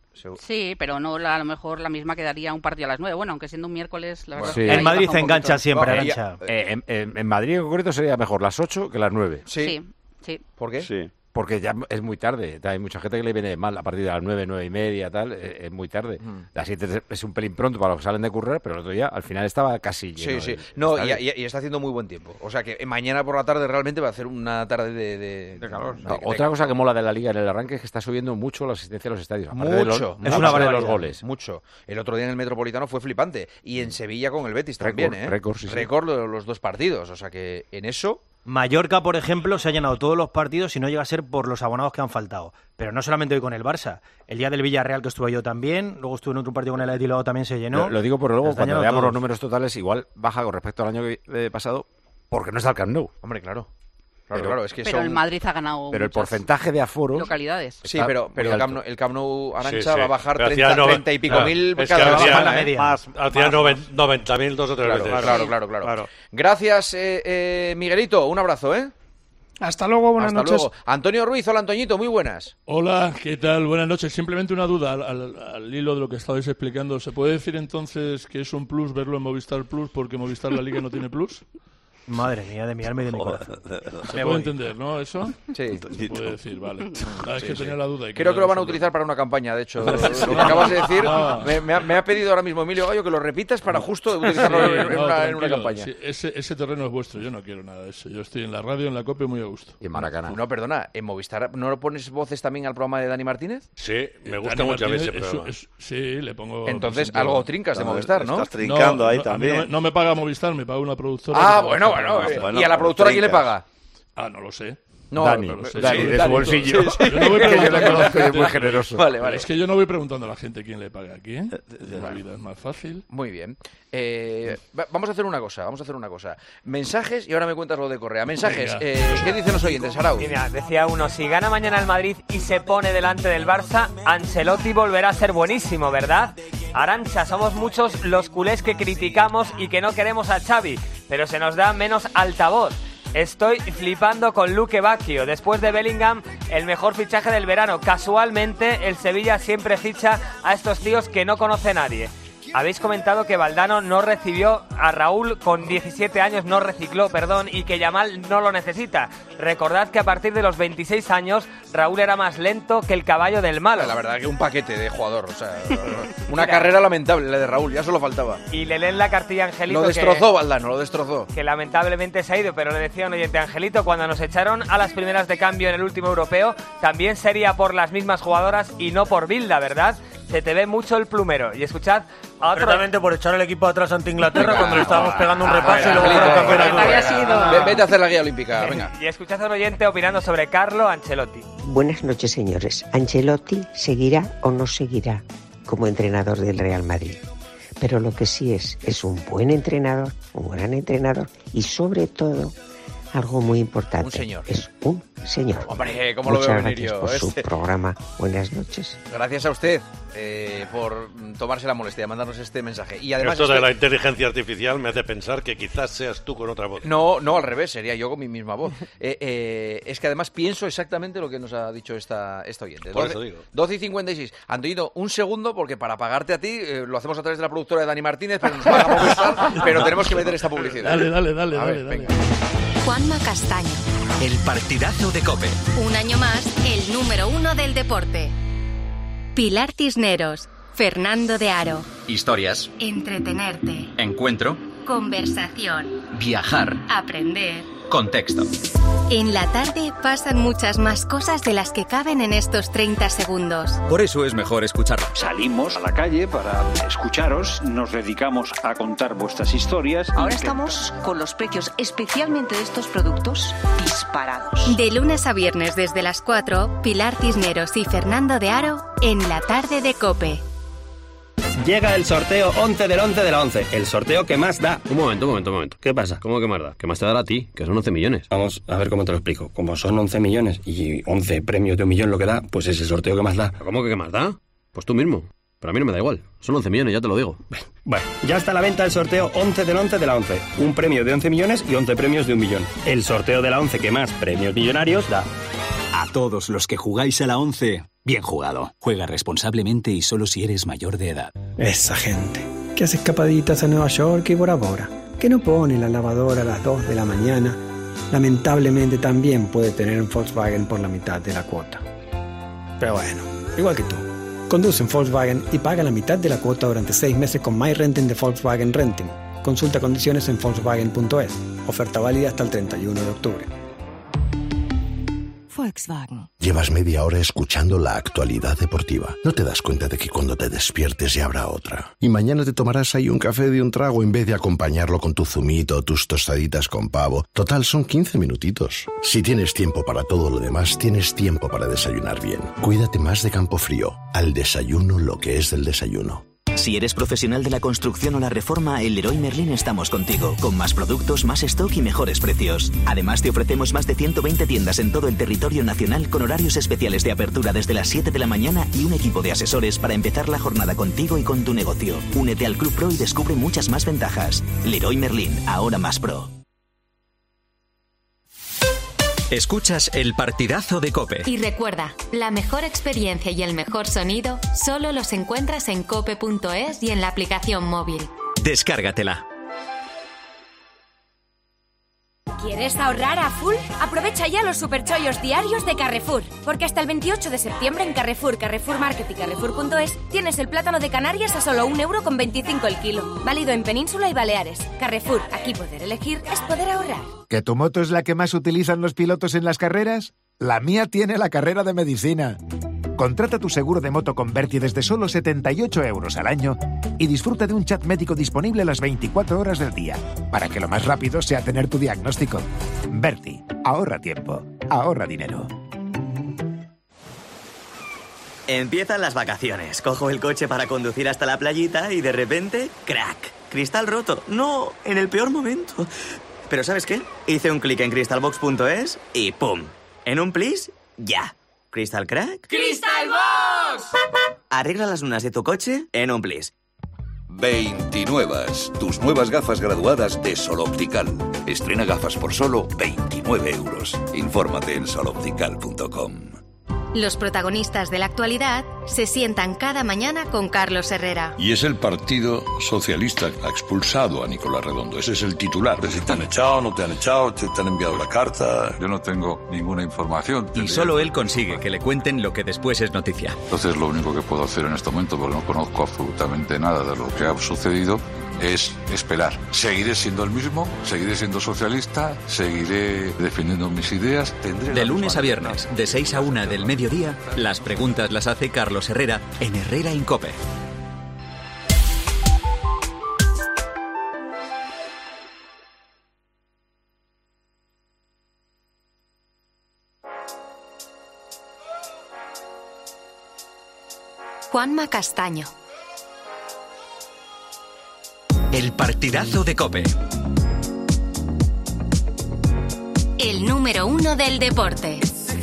Sí, pero no la- a lo mejor la misma quedaría un partido a las nueve. Bueno, aunque siendo un miércoles, la verdad Sí. es que El ahí Madrid baja se un engancha poquito. siempre, No, Arantxa. eh, en, en- en Madrid en concreto sería mejor las ocho que las nueve. Sí, sí. ¿Por qué? Sí. Porque ya es muy tarde. Hay mucha gente que le viene mal a partir de las nueve, nueve y media, tal. eh, Es muy tarde. Mm. Las siete es- es un pelín pronto para los que salen de currar, pero el otro día al final estaba casi lleno. Sí, sí. de- No, está y, bien. y- y está haciendo muy buen tiempo. O sea que mañana por la tarde realmente va a hacer una tarde de, de, de calor. No, otra cosa que mola de la liga en el arranque es que está subiendo mucho la asistencia a los estadios. aparte de los- Mucho, aparte mucho. de los barbaridad. goles. Mucho. El otro día en el Metropolitano fue flipante. Y en Sevilla con el Betis también, Récord, ¿eh? récord, sí, sí. Récord de los dos partidos. O sea que en eso... Mallorca, por ejemplo, se ha llenado todos los partidos y no llega a ser por los abonados que han faltado. Pero no solamente hoy con el Barça. El día del Villarreal que estuve yo también, luego estuve en otro partido con el Atleti y luego también se llenó. Lo, lo digo porque luego Están cuando llenando veamos los todos. números totales igual baja con respecto al año que- eh, pasado porque no está el Camp Nou. Hombre, claro. Claro, Pero- claro, es que Pero son... el Madrid ha ganado Pero el muchas porcentaje de aforos localidades. Sí, está pero, pero muy el, Camp alto. Nou, el Camp Nou Arancha Sí, sí. va a bajar Pero treinta, hacía nove- treinta y pico claro, mil es cada que vez. hacía- Baja la media. Más, hacía noven- noventa mil dos o tres Claro, veces. claro, claro, claro, claro. Gracias, eh, eh, Miguelito. Un abrazo, ¿eh? Hasta luego, buenas Hasta noches. luego. Antonio Ruiz, hola Antoñito, muy buenas. Hola, ¿qué tal? Buenas noches. Simplemente una duda al, al- al hilo de lo que estabais explicando. ¿Se puede decir entonces que es un plus verlo en Movistar Plus porque Movistar La Liga no tiene plus? Madre mía, de mi alma y de mi corazón. Se Me puede voy. entender, ¿no? ¿Eso? Sí. Se puede decir, vale. Ah, es Sí, que sí. tenía la duda. y Creo que lo van a quería utilizar para una campaña, de hecho. Lo Sí. que acabas de decir, No. me, me ha, me ha pedido ahora mismo Emilio Gallo que lo repitas para justo utilizarlo Sí, en, en no, una, en una tranquilo, campaña. sí, ese, ese terreno es vuestro, yo no quiero nada de eso. Yo estoy en la radio, en la COPE, muy a gusto. Y en Maracaná. No, perdona, ¿en Movistar no lo pones voces también al programa de Dani Martínez? Sí, me gusta Dani mucho a mí ese Martínez es- programa. es- sí, le pongo... Entonces, siempre- algo trincas de Movistar, ¿no? Estás trincando No, ahí no, a mí también. no, me, no me paga Movistar, me paga una productora. Ah, que bueno, trabaja para bueno. Movistar. ¿Y a la productora quién le paga? Ah, no lo sé. No, Dani, no, no, sí, Dani, sí, de Dani, su bolsillo. sí, sí. Yo no voy Que yo preguntando le a la conozco y es gente- muy generoso. Vale, vale. Es que yo no voy preguntando a la gente quién le paga aquí, ¿eh? La vida es más fácil. Muy bien. Eh, va- vamos a hacer una cosa, vamos a hacer una cosa. Mensajes y ahora me cuentas lo de Correa. Mensajes, Venga. eh, ¿qué dicen los oyentes, Arau? Mira, decía uno, si gana mañana el Madrid y se pone delante del Barça, Ancelotti volverá a ser buenísimo, ¿verdad? Arantxa, somos muchos los culés que criticamos y que no queremos a Xavi, pero se nos da menos altavoz. Estoy flipando con Luque Bacchio. Después de Bellingham, el mejor fichaje del verano. Casualmente, el Sevilla siempre ficha a estos tíos que no conoce nadie. Habéis comentado que Valdano no recibió a Raúl con diecisiete años, no recicló, perdón, y que Yamal no lo necesita. Recordad que a partir de los veintiséis años, Raúl era más lento que el caballo del malo. La verdad que un paquete de jugador, o sea, una Mira. carrera lamentable la de Raúl, ya solo faltaba. Y le leen la cartilla a Angelito. Lo destrozó que, Valdano, lo destrozó. que lamentablemente se ha ido, pero le decía un oyente, Angelito, cuando nos echaron a las primeras de cambio en el último europeo, también sería por las mismas jugadoras y no por Bilda, ¿verdad? Se te ve mucho el plumero. Y escuchad a otro... Concretamente por echar el equipo atrás ante Inglaterra Venga, cuando le estábamos va, pegando un va, repaso va, y luego Angelito, fueron campeones. venga, Había sido- Ve- Vete a hacer la guía olímpica, venga. Y escuchad a un oyente opinando sobre Carlo Ancelotti. Buenas noches, señores. ¿Ancelotti seguirá o no seguirá como entrenador del Real Madrid? Pero lo que sí es, es un buen entrenador, un gran entrenador y sobre todo, algo muy importante. Un señor. Es un señor. Hombre, ¿cómo lo Muchas veo venir gracias yo? por su Este- programa. Buenas noches. Gracias a usted eh, por tomarse la molestia de mandarnos este mensaje. Y además Esto de este- la inteligencia artificial me hace pensar que quizás seas tú con otra voz. No, no, al revés, sería yo con mi misma voz. Eh, eh, es que además pienso exactamente lo que nos ha dicho esta, esta oyente. Por eso digo. doce y cincuenta y seis. Antonito, un segundo, porque para pagarte a ti eh, lo hacemos a través de la productora de Dani Martínez, pero nos paga Movistar, pero tenemos que meter esta publicidad. Dale, dale, dale, A dale, ver, dale. venga. Juanma Castaño. El partidazo de COPE. Un año más, el número uno del deporte. Pilar Cisneros. Fernando de Aro. Historias, Entretenerte. encuentro, Conversación. viajar, Aprender. contexto. En la tarde pasan muchas más cosas de las que caben en estos treinta segundos. Por eso es mejor escucharlo. Salimos a la calle para escucharos, nos dedicamos a contar vuestras historias. Ahora estamos con los precios, especialmente de estos productos, disparados. De lunes a viernes desde las cuatro, Pilar Cisneros y Fernando de Aro en la tarde de COPE. Llega el sorteo once del once de la once, el sorteo que más da. Un momento, un momento, un momento. ¿Qué pasa? ¿Cómo que más da? ¿Qué más te dará a ti? Que son once millones. Vamos a ver cómo te lo explico. Como son once millones y once premios de un millón lo que da, pues es el sorteo que más da. ¿Cómo que qué más da? Pues tú mismo. Pero a mí no me da igual. Son once millones, ya te lo digo. Bueno, ya está a la venta el sorteo once del once de la once. Un premio de once millones y once premios de un millón. El sorteo de la once que más premios millonarios da. A todos los que jugáis a la once, bien jugado. Juega responsablemente y solo si eres mayor de edad. Esa gente que hace escapaditas a Nueva York y Bora Bora, que no pone la lavadora a las dos de la mañana, lamentablemente también puede tener un Volkswagen por la mitad de la cuota. Pero bueno, igual que tú, conduce un Volkswagen y paga la mitad de la cuota durante seis meses con My Renting de Volkswagen Renting. Consulta condiciones en Volkswagen punto es. Oferta válida hasta el treinta y uno de octubre. Volkswagen. Llevas media hora escuchando la actualidad deportiva. No te das cuenta de que cuando te despiertes ya habrá otra. Y mañana te tomarás ahí un café de un trago en vez de acompañarlo con tu zumito o tus tostaditas con pavo. Total, son quince minutitos. Si tienes tiempo para todo lo demás, tienes tiempo para desayunar bien. Cuídate más de Campofrío. Al desayuno lo que es del desayuno. Si eres profesional de la construcción o la reforma, en Leroy Merlin estamos contigo, con más productos, más stock y mejores precios. Además, te ofrecemos más de ciento veinte tiendas en todo el territorio nacional con horarios especiales de apertura desde las siete de la mañana y un equipo de asesores para empezar la jornada contigo y con tu negocio. Únete al Club Pro y descubre muchas más ventajas. Leroy Merlin, ahora más pro. Escuchas el partidazo de COPE. Y recuerda, la mejor experiencia y el mejor sonido solo los encuentras en cope punto es y en la aplicación móvil. Descárgatela. ¿Quieres ahorrar a full? Aprovecha ya los superchollos diarios de Carrefour, porque hasta el veintiocho de septiembre en Carrefour, Carrefour Market y Carrefour punto es tienes el plátano de Canarias a solo un euro con veinticinco el kilo. Válido en Península y Baleares. Carrefour, aquí poder elegir es poder ahorrar. ¿Que tu moto es la que más utilizan los pilotos en las carreras? La mía tiene la carrera de medicina. Contrata tu seguro de moto con Berti desde solo setenta y ocho euros al año y disfruta de un chat médico disponible las veinticuatro horas del día, para que lo más rápido sea tener tu diagnóstico. Berti, ahorra tiempo. ahorra dinero. Empiezan las vacaciones. Cojo el coche para conducir hasta la playita y de repente, ¡crack! Cristal roto. No, en el peor momento. Pero ¿sabes qué? Hice un clic en crystalbox punto es y ¡pum! En un plis, ya. ¿Crystal crack? ¡Crystalbox! Arregla las lunas de tu coche en un plis. veintinuevas, tus nuevas gafas graduadas de Sol Optical. Estrena gafas por solo veintinueve euros. Infórmate en sol optical punto com. Los protagonistas de la actualidad se sientan cada mañana con Carlos Herrera. Y es el Partido Socialista que ha expulsado a Nicolás Redondo. Ese es el titular. Si te han echado, no te han echado, te, te han enviado la carta. Yo no tengo ninguna información. Y solo él consigue que le cuenten lo que después es noticia. Entonces lo único que puedo hacer en este momento, porque no conozco absolutamente nada de lo que ha sucedido, es esperar. Seguiré siendo el mismo, seguiré siendo socialista, seguiré defendiendo mis ideas. Tendré de lunes a viernes, de seis a una del mediodía, las preguntas las hace Carlos Herrera en Herrera en COPE. Juanma Castaño. El partidazo de COPE. El número uno del deporte.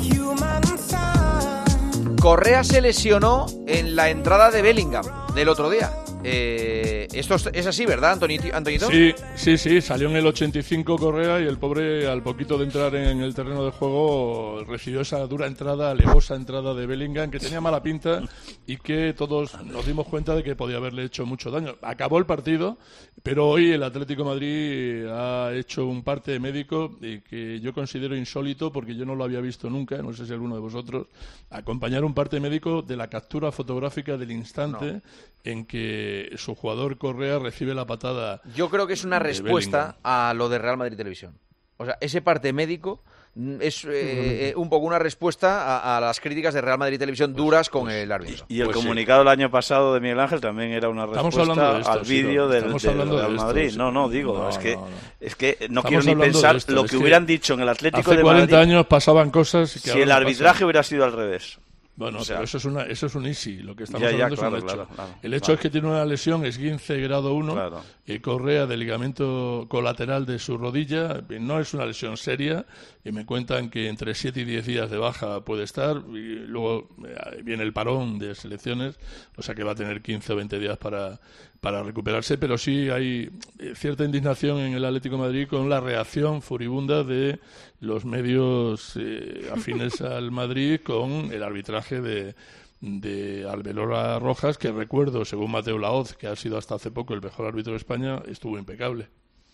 Correa se lesionó en la entrada de Bellingham del otro día. Eh, esto es, es así, ¿verdad, Antonito? Antonito? Sí, sí, sí, salió en el ochenta y cinco Correa y el pobre, al poquito de entrar en el terreno de juego, recibió esa dura entrada, alevosa entrada de Bellingham, que tenía mala pinta y que todos nos dimos cuenta de que podía haberle hecho mucho daño. Acabó el partido, pero hoy el Atlético de Madrid ha hecho un parte médico y que yo considero insólito, porque yo no lo había visto nunca, no sé si alguno de vosotros, acompañar un parte médico de la captura fotográfica del instante no. en que su jugador Correa recibe la patada. Yo creo que es una respuesta a lo de Real Madrid Televisión. O sea, ese parte médico es eh, un poco una respuesta a, a las críticas de Real Madrid Televisión duras con el árbitro. Y el pues comunicado sí. del año pasado de Miguel Ángel también era una respuesta esto, al vídeo sí, del, del Real de Madrid. Esto, no, no, digo, no, es, que, no, no. es que no Estamos quiero ni pensar esto, lo que, que hubieran dicho en el Atlético hace de cuarenta Madrid años pasaban cosas que si ahora el no arbitraje pasan. hubiera sido al revés. Bueno, o sea, pero eso es, una, eso es un easy. Lo que estamos ya, ya, hablando claro, es un hecho. Claro, claro, el hecho claro. es que tiene una lesión, esguince grado uno, claro. y Correa de ligamento colateral de su rodilla. No es una lesión seria, y me cuentan que entre siete y diez días de baja puede estar, y luego viene el parón de selecciones, o sea que va a tener quince o veinte días para, para recuperarse, pero sí hay cierta indignación en el Atlético de Madrid con la reacción furibunda de los medios eh, afines al Madrid con el arbitraje de, de Albelora Rojas, que recuerdo, según Mateo Laoz, que ha sido hasta hace poco el mejor árbitro de España, estuvo impecable.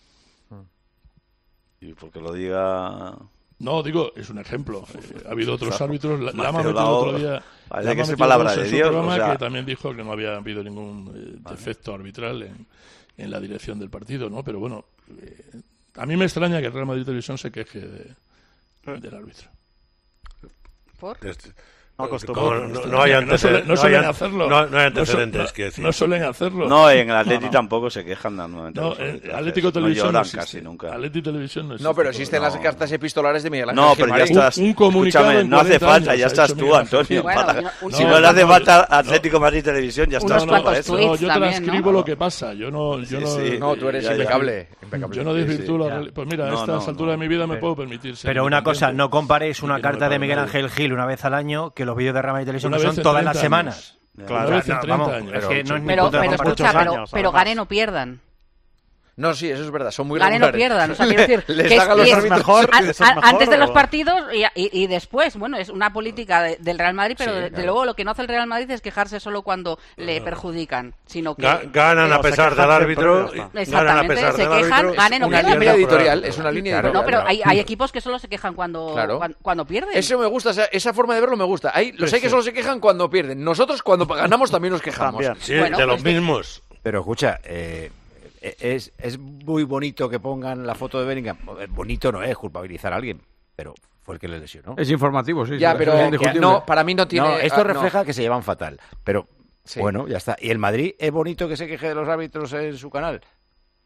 Y porque lo diga... No, digo, es un ejemplo. Eh, ha habido otros claro. árbitros. La, la Mateo el otro día. Vale, que es palabra de Dios. Programa, o sea... que también dijo que no había habido ningún eh, defecto arbitral en, en la dirección del partido, ¿no? Pero bueno, eh, a mí me extraña que el Real Madrid Televisión se queje de, del árbitro. ¿Por? No, no, no, no hay antecedentes. No suelen hacerlo. No, no hay antecedentes, no, so, quiero decir. No suelen hacerlo. No, en el Atlético no, no. tampoco se quejan normalmente. No, en Atlético Televisión no no existe. casi nunca. Atlético Televisión no existe. No, pero existen no. las cartas epistolares de Miguel Ángel. No, pero ya estás. Un, un comunicado Escúchame, no hace falta, años, ya estás tú, Antonio. Bueno, para, no, si no, no le hace no, falta Atlético Madrid Televisión, ya estás tú para eso. No, yo también, transcribo ¿no? lo que pasa. Yo no, yo sí, no, sí, no, tú eres ya, impecable, ya. impecable. Yo no desvirtúo sí, la sí. Pues mira, a no, estas no, alturas no. de mi vida me Pero, puedo permitir ser Pero una cosa, no comparéis una y que no carta de Miguel nadie. Ángel Gil una vez al año que los vídeos de Real Madrid Televisión, Una que vez son en todas las treinta semanas. años. Claro, Una vez en no, treinta vamos, años. es que no es ni Pero, punto de pero comparación. escucha, pero, Años, pero además. gane no pierdan. No, sí, eso es verdad, son muy Gane no regulares. pierdan, o sea, quiero decir, Les que es, hagan los es árbitros. mejor, a, Eso es mejor, antes de los o... partidos y, y, y después, bueno, es una política de, del Real Madrid, pero Sí, de, claro. de luego lo que no hace el Real Madrid es quejarse solo cuando le perjudican, sino que... Ga- ganan a pesar del árbitro, y- ganan a Exactamente, pesar se del quejan, árbitro. ganen o Una pierdan. línea editorial, es una línea No, editorial. pero hay, hay equipos que solo se quejan cuando, Claro. cuando, cuando pierden. Eso me gusta, esa, esa forma de verlo me gusta. Hay, los Sí, hay que sí. solo se quejan cuando pierden. Nosotros cuando ganamos también nos quejamos. También. Sí, Bueno, de los pues que- mismos. Pero escucha, eh, es, es muy bonito que pongan la foto de Bellingham. Bonito no es culpabilizar a alguien, pero fue el que le lesionó. Es informativo, sí. Ya, sí, pero es que indiscutible. no, para mí no tiene... No, esto ah, no. refleja que se llevan fatal, pero Sí. bueno, ya está. ¿Y el Madrid es bonito que se queje de los árbitros en su canal?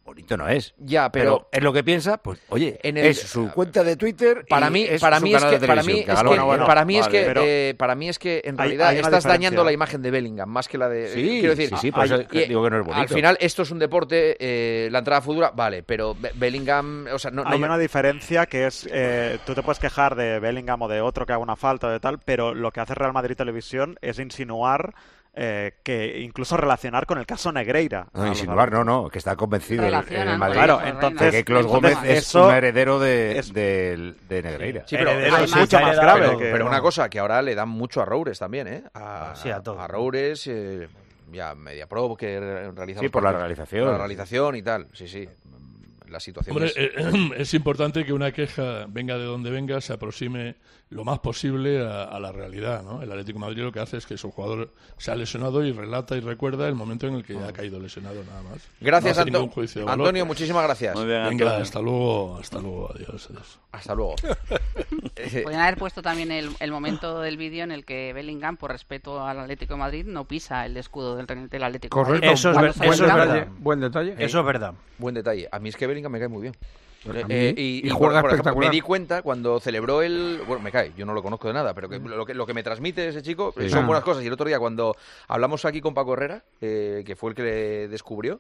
bonito no es. Ya, pero, pero es lo que piensa, pues oye, en el, es su cuenta de Twitter. Para y mí, es para su mí es canal que, de para mí televisión, es que que, bueno, bueno, para mí vale, es que, pero eh, para mí es que en hay- realidad hay una estás diferencia. dañando la imagen de Bellingham más que la de. Sí, quiero decir, sí, sí, por eso y- digo que no es bonito. Al final esto es un deporte, eh, la entrada futura, vale, pero Be- Bellingham, o sea, no, no Hay me- una diferencia que es, eh, tú te puedes quejar de Bellingham o de otro que haga una falta o de tal, pero lo que hace Real Madrid Televisión es insinuar eh, que incluso relacionar con el caso Negreira. No, insinuar, no, no, que está convencido el, el Madrid Claro, de entonces, que Clos entonces Gómez es eso un heredero de, es, de, de Negreira. Sí, pero Heredero eso es mucho más pero- grave Pero, que- pero una no. cosa, que ahora le dan mucho a Roures también, ¿eh? A, Sí, a todo. a Roures, eh, ya MediaPro, que realiza Sí, los por la partidos, realización. por la realización y tal, sí, sí. La situación Hombre, es... eh, es importante que una queja, venga de donde venga, se aproxime lo más posible a, a la realidad, ¿no? El Atlético de Madrid lo que hace es que su jugador se ha lesionado y relata y recuerda el momento en el que ha caído lesionado, nada más. Gracias, no hace Anto- ningún juicio de valor. Antonio, muchísimas gracias. Muy bien, Venga, Antonio. hasta luego, hasta luego, adiós, adiós. Hasta luego. Podrían haber puesto también el, el momento del vídeo en el que Bellingham, por respeto al Atlético de Madrid, no pisa el escudo del, del Atlético de Madrid. Correcto. Eso es Cuando ver- se eso es levanta. verdad. Buen detalle. Eso es verdad. Buen detalle. A mí es que Bellingham me cae muy bien. Pues a mí, Eh, y, y y juega por- por ejemplo, espectacular. me di cuenta cuando celebró el... Bueno, me cae, yo no lo conozco de nada, pero que lo, que, lo que me transmite ese chico Sí. son Ah. buenas cosas. Y el otro día cuando hablamos aquí con Paco Herrera, eh, que fue el que le descubrió,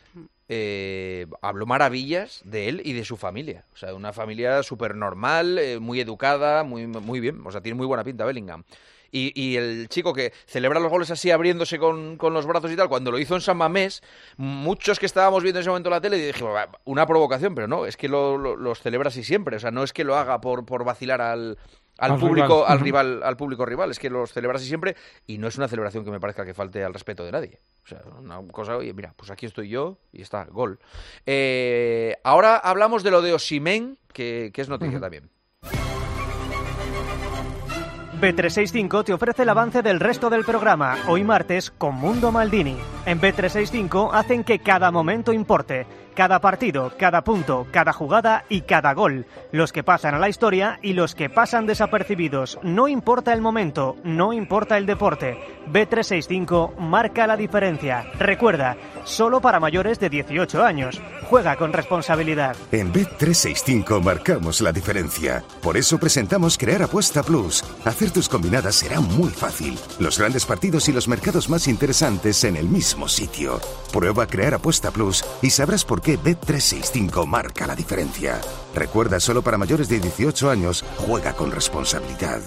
eh, habló maravillas de él y de su familia. O sea, una familia súper normal, eh, muy educada, muy, muy bien. O sea, tiene muy buena pinta Bellingham. Y, y el chico que celebra los goles así abriéndose con, con los brazos y tal, cuando lo hizo en San Mamés, muchos que estábamos viendo en ese momento la tele dijimos, "Va, una provocación", pero no, es que lo, lo- los celebra así siempre. O sea, no es que lo haga por, por vacilar al, al, Al público, rival. al Ujú. rival, al público rival. Es que los celebra así siempre y no es una celebración que me parezca que falte al respeto de nadie. O sea, una cosa, oye, mira, pues aquí estoy yo y está, gol. Eh, ahora hablamos de lo de Osimhen, que, que es noticia también. B trescientos sesenta y cinco te ofrece el avance del resto del programa, hoy martes con Mundo Maldini. En B trescientos sesenta y cinco hacen que cada momento importe, cada partido, cada punto, cada jugada y cada gol. Los que pasan a la historia y los que pasan desapercibidos. No importa el momento, no importa el deporte. B trescientos sesenta y cinco marca la diferencia. Recuerda, solo para mayores de dieciocho años. Juega con responsabilidad. En B trescientos sesenta y cinco marcamos la diferencia. Por eso presentamos Crear Apuesta Plus. Hacer tus combinadas será muy fácil. Los grandes partidos y los mercados más interesantes en el mismo sitio. Prueba Crear Apuesta Plus y sabrás por qué B trescientos sesenta y cinco marca la diferencia. Recuerda, solo para mayores de dieciocho años, juega con responsabilidad.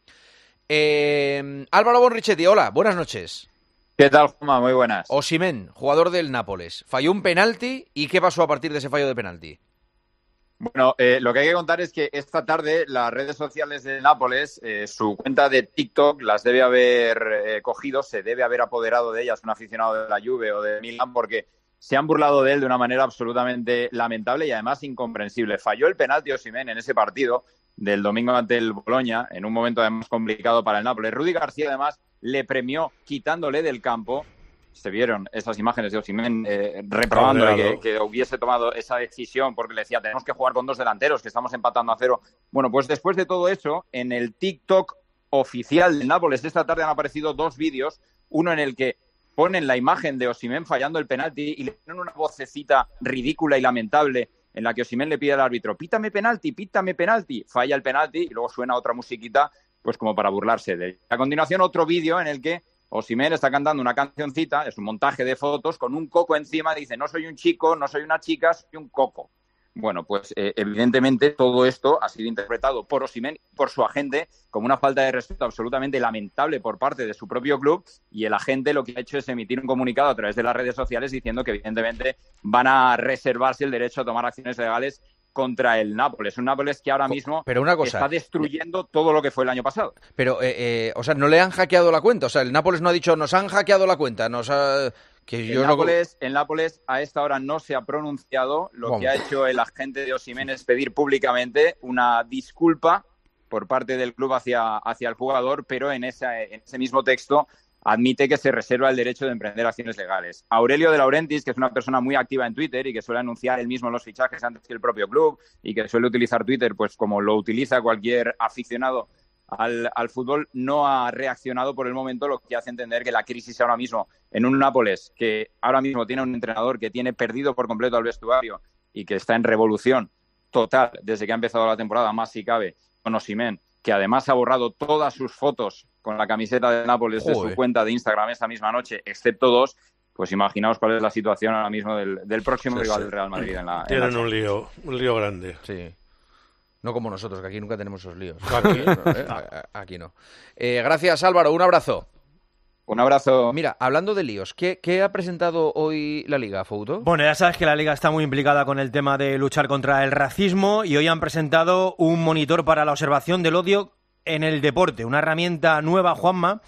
Eh, Álvaro Bonrichetti, hola, buenas noches. ¿Qué tal, Juanma? Muy buenas. Osimhen, jugador del Nápoles, falló un penalti. ¿Y qué pasó a partir de ese fallo de penalti? Bueno, eh, lo que hay que contar es que esta tarde las redes sociales de Nápoles, eh, su cuenta de TikTok las debe haber eh, cogido, se debe haber apoderado de ellas un aficionado de la Juve o de Milán, porque se han burlado de él de una manera absolutamente lamentable y además incomprensible. Falló el penalti Osimhen en ese partido del domingo ante el Bologna, en un momento además complicado para el Nápoles. Rudy García además le premió quitándole del campo. Se vieron esas imágenes de Osimhen eh, reprobándole que, que hubiese tomado esa decisión porque le decía, tenemos que jugar con dos delanteros, que estamos empatando a cero. Bueno, pues después de todo eso, en el TikTok oficial del Nápoles esta tarde han aparecido dos vídeos, uno en el que ponen la imagen de Osimhen fallando el penalti y le ponen una vocecita ridícula y lamentable en la que Osimhen le pide al árbitro, pítame penalti, pítame penalti, falla el penalti y luego suena otra musiquita pues como para burlarse de él. A continuación otro vídeo en el que Osimhen está cantando una cancioncita, es un montaje de fotos con un coco encima, dice, no soy un chico, no soy una chica, soy un coco. Bueno, pues eh, evidentemente todo esto ha sido interpretado por Osimhen y por su agente como una falta de respeto absolutamente lamentable por parte de su propio club, y el agente lo que ha hecho es emitir un comunicado a través de las redes sociales diciendo que evidentemente van a reservarse el derecho a tomar acciones legales contra el Nápoles. Un Nápoles que ahora mismo Pero una cosa, está destruyendo todo lo que fue el año pasado. Pero, eh, eh, o sea, no le han hackeado la cuenta. O sea, el Nápoles no ha dicho, nos han hackeado la cuenta, nos ha... Que yo el, no... Nápoles, el Nápoles a esta hora no se ha pronunciado. Lo Vamos. que ha hecho el agente de Osimhen es pedir públicamente una disculpa por parte del club hacia, hacia el jugador, pero en, esa, en ese mismo texto admite que se reserva el derecho de emprender acciones legales. Aurelio De Laurentiis, que es una persona muy activa en Twitter y que suele anunciar él mismo los fichajes antes que el propio club y que suele utilizar Twitter pues como lo utiliza cualquier aficionado al, al fútbol, no ha reaccionado por el momento, lo que hace entender que la crisis ahora mismo en un Nápoles que ahora mismo tiene un entrenador que tiene perdido por completo al vestuario y que está en revolución total desde que ha empezado la temporada, más si cabe, con Osimhen, que además ha borrado todas sus fotos con la camiseta de Nápoles Joder. de su cuenta de Instagram esa misma noche, excepto dos. Pues imaginaos cuál es la situación ahora mismo del, del próximo sí, rival sí. del Real Madrid en la Tienen en la un lío, un lío grande. Sí. No como nosotros, que aquí nunca tenemos esos líos. Aquí, ¿eh? aquí no. Eh, gracias, Álvaro. Un abrazo. Un abrazo. Mira, hablando de líos, ¿qué, qué ha presentado hoy la Liga, Fouto? Bueno, ya sabes que la Liga está muy implicada con el tema de luchar contra el racismo y hoy han presentado un monitor para la observación del odio en el deporte, una herramienta nueva, Juanma,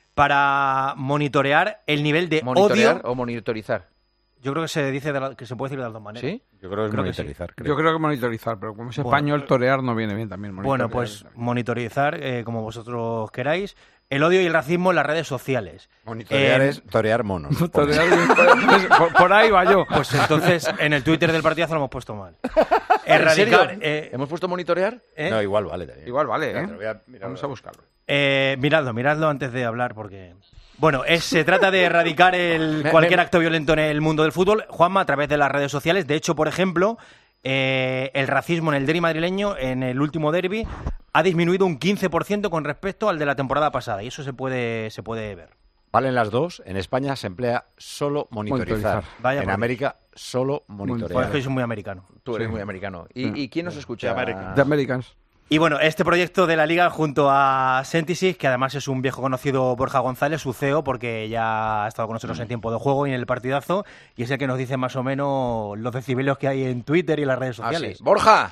para monitorear el nivel de ¿Monitorear odio o monitorizar? Yo creo que se dice de la, que se puede decir de las dos maneras. ¿Sí? Yo creo que es creo monitorizar. Que sí. creo. Yo creo que monitorizar, pero como es bueno, español, torear no viene bien también. Bueno, pues monitorizar, eh, como vosotros queráis, el odio y el racismo en las redes sociales. Monitorear eh, es torear monos. Torear, por, por ahí va yo. Pues entonces, en el Twitter del partidazo lo hemos puesto mal. Erradicar. Eh, ¿Hemos puesto monitorear? ¿Eh? No, igual vale. También. Igual vale, ¿eh? Voy a, Vamos a buscarlo. Eh, miradlo, miradlo antes de hablar, porque... Bueno, es, se trata de erradicar el, cualquier acto violento en el mundo del fútbol, Juanma, a través de las redes sociales. De hecho, por ejemplo, eh, el racismo en el derbi madrileño, en el último derbi, ha disminuido un quince por ciento con respecto al de la temporada pasada, y eso se puede, se puede ver. Valen las dos. En España se emplea solo monitorizar. monitorizar. Vaya en América solo monitorear. Pues es que soy muy americano. Tú eres sí. muy americano. ¿Y, sí. ¿Y quién nos escucha? The Americans. Y bueno, este proyecto de la Liga junto a Sentisis, que además es un viejo conocido, Borja González, su C E O, porque ya ha estado con nosotros en tiempo de juego y en el partidazo, y es el que nos dice más o menos los decibelios que hay en Twitter y en las redes sociales. Ah, sí. Borja.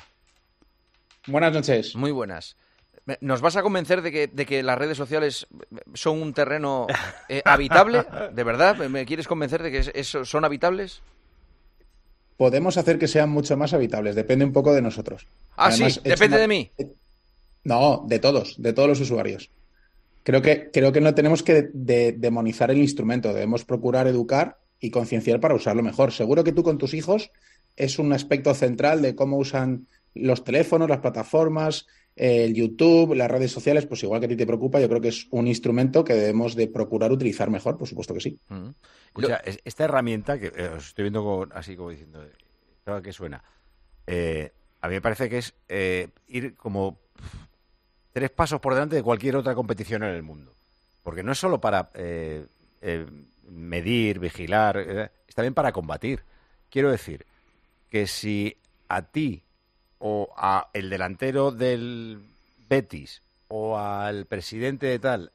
Buenas noches. Muy buenas. ¿Nos vas a convencer de que, de que las redes sociales son un terreno eh, habitable? ¿De verdad? ¿Me quieres convencer de que es, es, son habitables? Podemos hacer que sean mucho más habitables, depende un poco de nosotros. Ah, Además, sí, depende una... de mí. No, de todos, de todos los usuarios. Creo que, creo que no tenemos que de, demonizar el instrumento, debemos procurar educar y concienciar para usarlo mejor. Seguro que tú con tus hijos es un aspecto central de cómo usan los teléfonos, las plataformas, el YouTube, las redes sociales, pues igual que a ti te preocupa, yo creo que es un instrumento que debemos de procurar utilizar mejor, por supuesto que sí. Uh-huh. O sea, esta herramienta, que eh, os estoy viendo con, así como diciendo, ¿a qué suena? Eh, a mí me parece que es eh, ir como tres pasos por delante de cualquier otra competición en el mundo. Porque no es solo para eh, eh, medir, vigilar, eh, es también para combatir. Quiero decir que si a ti o a el delantero del Betis o al presidente de tal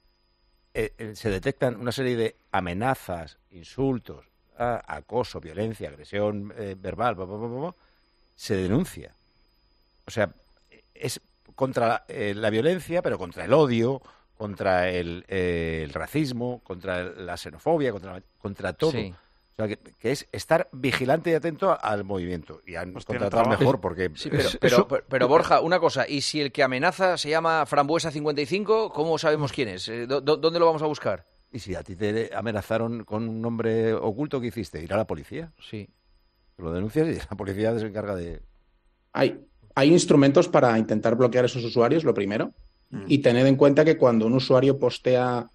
eh, eh, se detectan una serie de amenazas, insultos, ah, acoso, violencia, agresión eh, verbal, bla, bla, bla, bla, se denuncia. O sea, es contra eh, la violencia, pero contra el odio, contra el, eh, el racismo, contra la xenofobia, contra, contra todo. Sí. O sea, que, que es estar vigilante y atento al movimiento. Y a pues contratar mejor porque... Sí, pero, pero, pero, pero, Borja, una cosa. ¿Y si el que amenaza se llama Frambuesa cincuenta y cinco, cómo sabemos quién es? ¿Dónde lo vamos a buscar? ¿Y si a ti te amenazaron con un nombre oculto, qué hiciste? ¿Ir a la policía? Sí. Lo denuncias y la policía se encarga de... Hay, hay instrumentos para intentar bloquear a esos usuarios, lo primero. Mm. Y tened en cuenta que cuando un usuario postea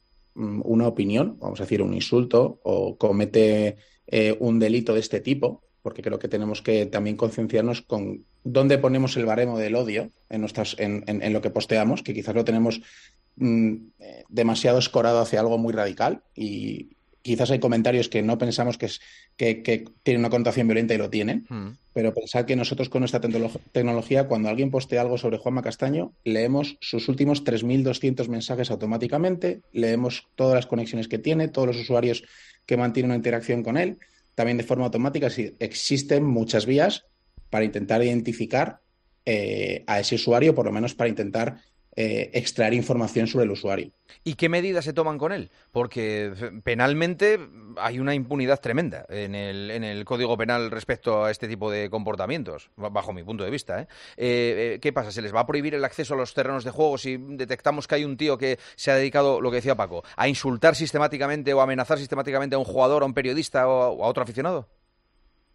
una opinión, vamos a decir un insulto, o comete eh, un delito de este tipo, porque creo que tenemos que también concienciarnos con dónde ponemos el baremo del odio en, nuestras, en, en, en lo que posteamos, que quizás lo tenemos mm, demasiado escorado hacia algo muy radical y quizás hay comentarios que no pensamos que, es, que, que tienen una connotación violenta y lo tienen, mm. pero pensad que nosotros con nuestra tecnología, cuando alguien postea algo sobre Juanma Castaño, leemos sus últimos tres mil doscientos mensajes automáticamente, leemos todas las conexiones que tiene, todos los usuarios que mantienen una interacción con él, también de forma automática. Si existen muchas vías para intentar identificar eh, a ese usuario, por lo menos para intentar Eh, extraer información sobre el usuario. ¿Y qué medidas se toman con él? Porque penalmente hay una impunidad tremenda en el, en el Código Penal respecto a este tipo de comportamientos, bajo mi punto de vista. ¿eh? Eh, ¿Qué pasa? ¿Se les va a prohibir el acceso a los terrenos de juego si detectamos que hay un tío que se ha dedicado, lo que decía Paco, a insultar sistemáticamente o a amenazar sistemáticamente a un jugador, a un periodista o a otro aficionado?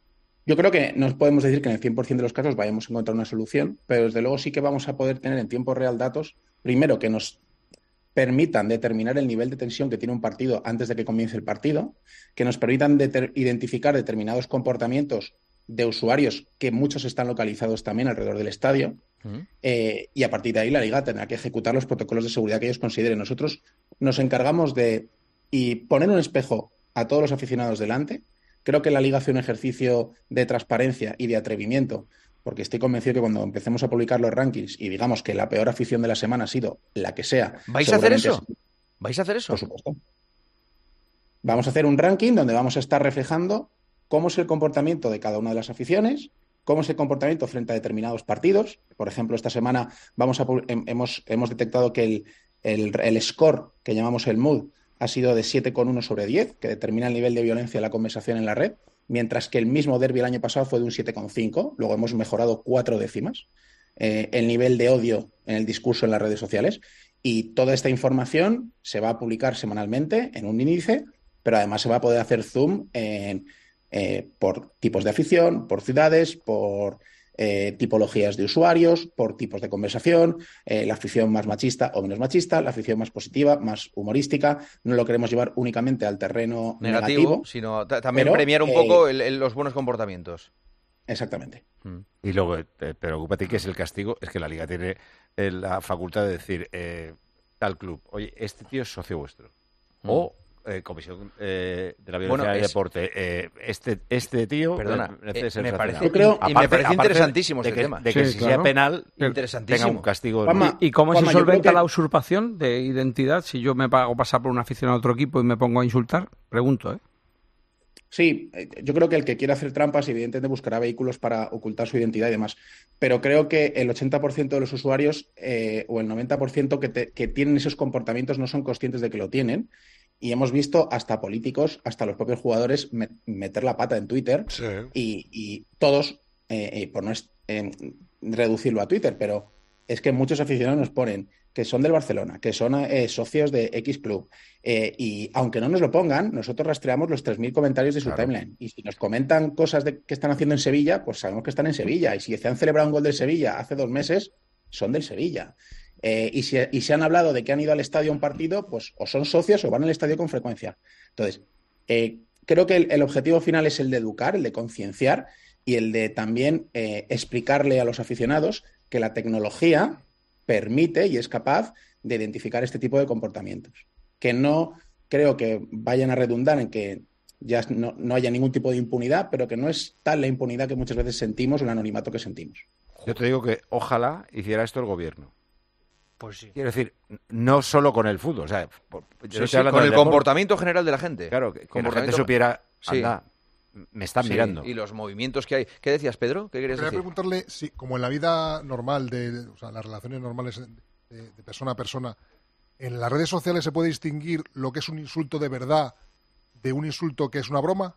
Yo creo que no podemos decir que en el cien por ciento de los casos vayamos a encontrar una solución, pero desde luego sí que vamos a poder tener en tiempo real datos, primero, que nos permitan determinar el nivel de tensión que tiene un partido antes de que comience el partido, que nos permitan deter- identificar determinados comportamientos de usuarios, que muchos están localizados también alrededor del estadio, uh-huh. eh, y a partir de ahí la Liga tendrá que ejecutar los protocolos de seguridad que ellos consideren. Nosotros nos encargamos de y poner un espejo a todos los aficionados delante. Creo que la Liga hace un ejercicio de transparencia y de atrevimiento, porque estoy convencido que cuando empecemos a publicar los rankings y digamos que la peor afición de la semana ha sido la que sea... ¿Vais a hacer eso? ¿Vais a hacer eso? Por supuesto. Vamos a hacer un ranking donde vamos a estar reflejando cómo es el comportamiento de cada una de las aficiones, cómo es el comportamiento frente a determinados partidos. Por ejemplo, esta semana vamos a, hemos, hemos detectado que el, el, el score, que llamamos el mood, ha sido de siete coma uno sobre diez, que determina el nivel de violencia de la conversación en la red, mientras que el mismo derbi el año pasado fue de un siete coma cinco, luego hemos mejorado cuatro décimas, eh, el nivel de odio en el discurso en las redes sociales, y toda esta información se va a publicar semanalmente en un índice, pero además se va a poder hacer zoom en, eh, por tipos de afición, por ciudades, por... Eh, tipologías de usuarios, por tipos de conversación, eh, la afición más machista o menos machista, la afición más positiva, más humorística. No lo queremos llevar únicamente al terreno negativo, negativo sino t- también pero, premiar un eh, poco el, el, los buenos comportamientos. Exactamente. Mm. Y luego, te preocupa a ti que es el castigo, es que la Liga tiene eh, la facultad de decir, eh, tal club, oye, este tío es socio vuestro. Mm. O Eh, Comisión eh, de la Violencia bueno, del es... Deporte. Eh, este, este tío Perdona, merece eh, ser me parece, sancionado. Yo creo, aparte, y me parece interesantísimo de este que, tema. De que sí, si claro. sea penal, interesantísimo. tenga un castigo. Juanma, ¿Y, ¿Y cómo Juanma, se solventa que... la usurpación de identidad si yo me hago pasar por un aficionado a otro equipo y me pongo a insultar? Pregunto, ¿eh? Sí, yo creo que el que quiera hacer trampas evidentemente buscará vehículos para ocultar su identidad y demás, pero creo que el ochenta por ciento de los usuarios eh, o el noventa por ciento que, te, que tienen esos comportamientos no son conscientes de que lo tienen. Y hemos visto hasta políticos, hasta los propios jugadores me, meter la pata en Twitter sí. y, y todos, eh, eh, por no es, eh, reducirlo a Twitter, pero es que muchos aficionados nos ponen que son del Barcelona, que son eh, socios de X Club, eh, y aunque no nos lo pongan, nosotros rastreamos los tres mil comentarios de su claro. timeline. Y si nos comentan cosas de, que están haciendo en Sevilla, pues sabemos que están en Sevilla. Y si se han celebrado un gol del Sevilla hace dos meses, son del Sevilla. Eh, y, si, y si han hablado de que han ido al estadio a un partido, pues o son socios o van al estadio con frecuencia. Entonces, eh, creo que el, el objetivo final es el de educar, el de concienciar y el de también eh, explicarle a los aficionados que la tecnología permite y es capaz de identificar este tipo de comportamientos. Que no creo que vayan a redundar en que ya no, no haya ningún tipo de impunidad, pero que no es tal la impunidad que muchas veces sentimos o el anonimato que sentimos. Yo te digo que ojalá hiciera esto el gobierno. Pues sí. Quiero decir, no solo con el fútbol, o sea, por, yo sí, sí, con el deporte. Comportamiento general de la gente. Claro, que, que la gente supiera, anda, sí. me están sí, mirando. Y los movimientos que hay. ¿Qué decías, Pedro? ¿Qué querías Quería decir? preguntarle si, como en la vida normal, de, o sea, las relaciones normales de, de persona a persona, ¿en las redes sociales se puede distinguir lo que es un insulto de verdad de un insulto que es una broma?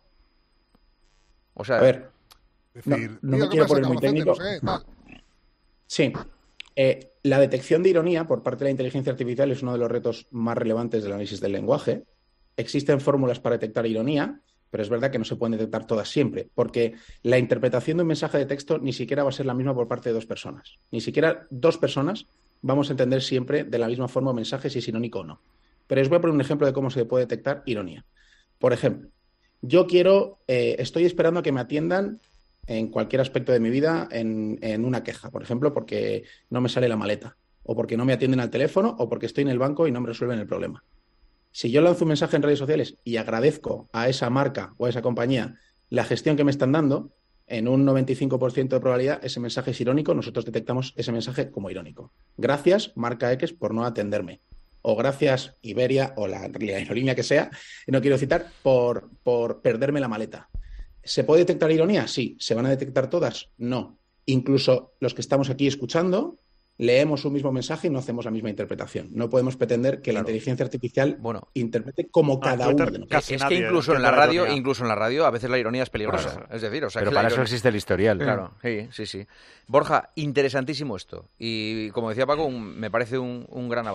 O sea, a ver, es decir, no, no me quiero poner muy técnico. No sé, tal. Sí. Eh, la detección de ironía por parte de la inteligencia artificial es uno de los retos más relevantes del análisis del lenguaje. Existen fórmulas para detectar ironía, pero es verdad que no se pueden detectar todas siempre, porque la interpretación de un mensaje de texto ni siquiera va a ser la misma por parte de dos personas. Ni siquiera dos personas vamos a entender siempre de la misma forma un mensaje si es irónico o no. Pero os voy a poner un ejemplo de cómo se puede detectar ironía. Por ejemplo, yo quiero, eh, estoy esperando a que me atiendan en cualquier aspecto de mi vida en, en una queja, por ejemplo, porque no me sale la maleta, o porque no me atienden al teléfono, o porque estoy en el banco y no me resuelven el problema. Si yo lanzo un mensaje en redes sociales y agradezco a esa marca o a esa compañía la gestión que me están dando, en un noventa y cinco por ciento de probabilidad ese mensaje es irónico, nosotros detectamos ese mensaje como irónico. Gracias, marca X, por no atenderme. O gracias, Iberia, o la, la aerolínea que sea, no quiero citar, por, por perderme la maleta. ¿Se puede detectar ironía? Sí. ¿Se van a detectar todas? No. Incluso los que estamos aquí escuchando, leemos un mismo mensaje y no hacemos la misma interpretación. No podemos pretender que claro. la inteligencia artificial bueno, interprete como cada uno de nosotros. Es que incluso en la radio, incluso en la radio, a veces la ironía es peligrosa. Claro. Es decir, o sea, pero que para eso ironía... existe el historial. Claro, sí, sí, sí. Borja, interesantísimo esto. Y como decía Paco, un, me parece un, un gran avance.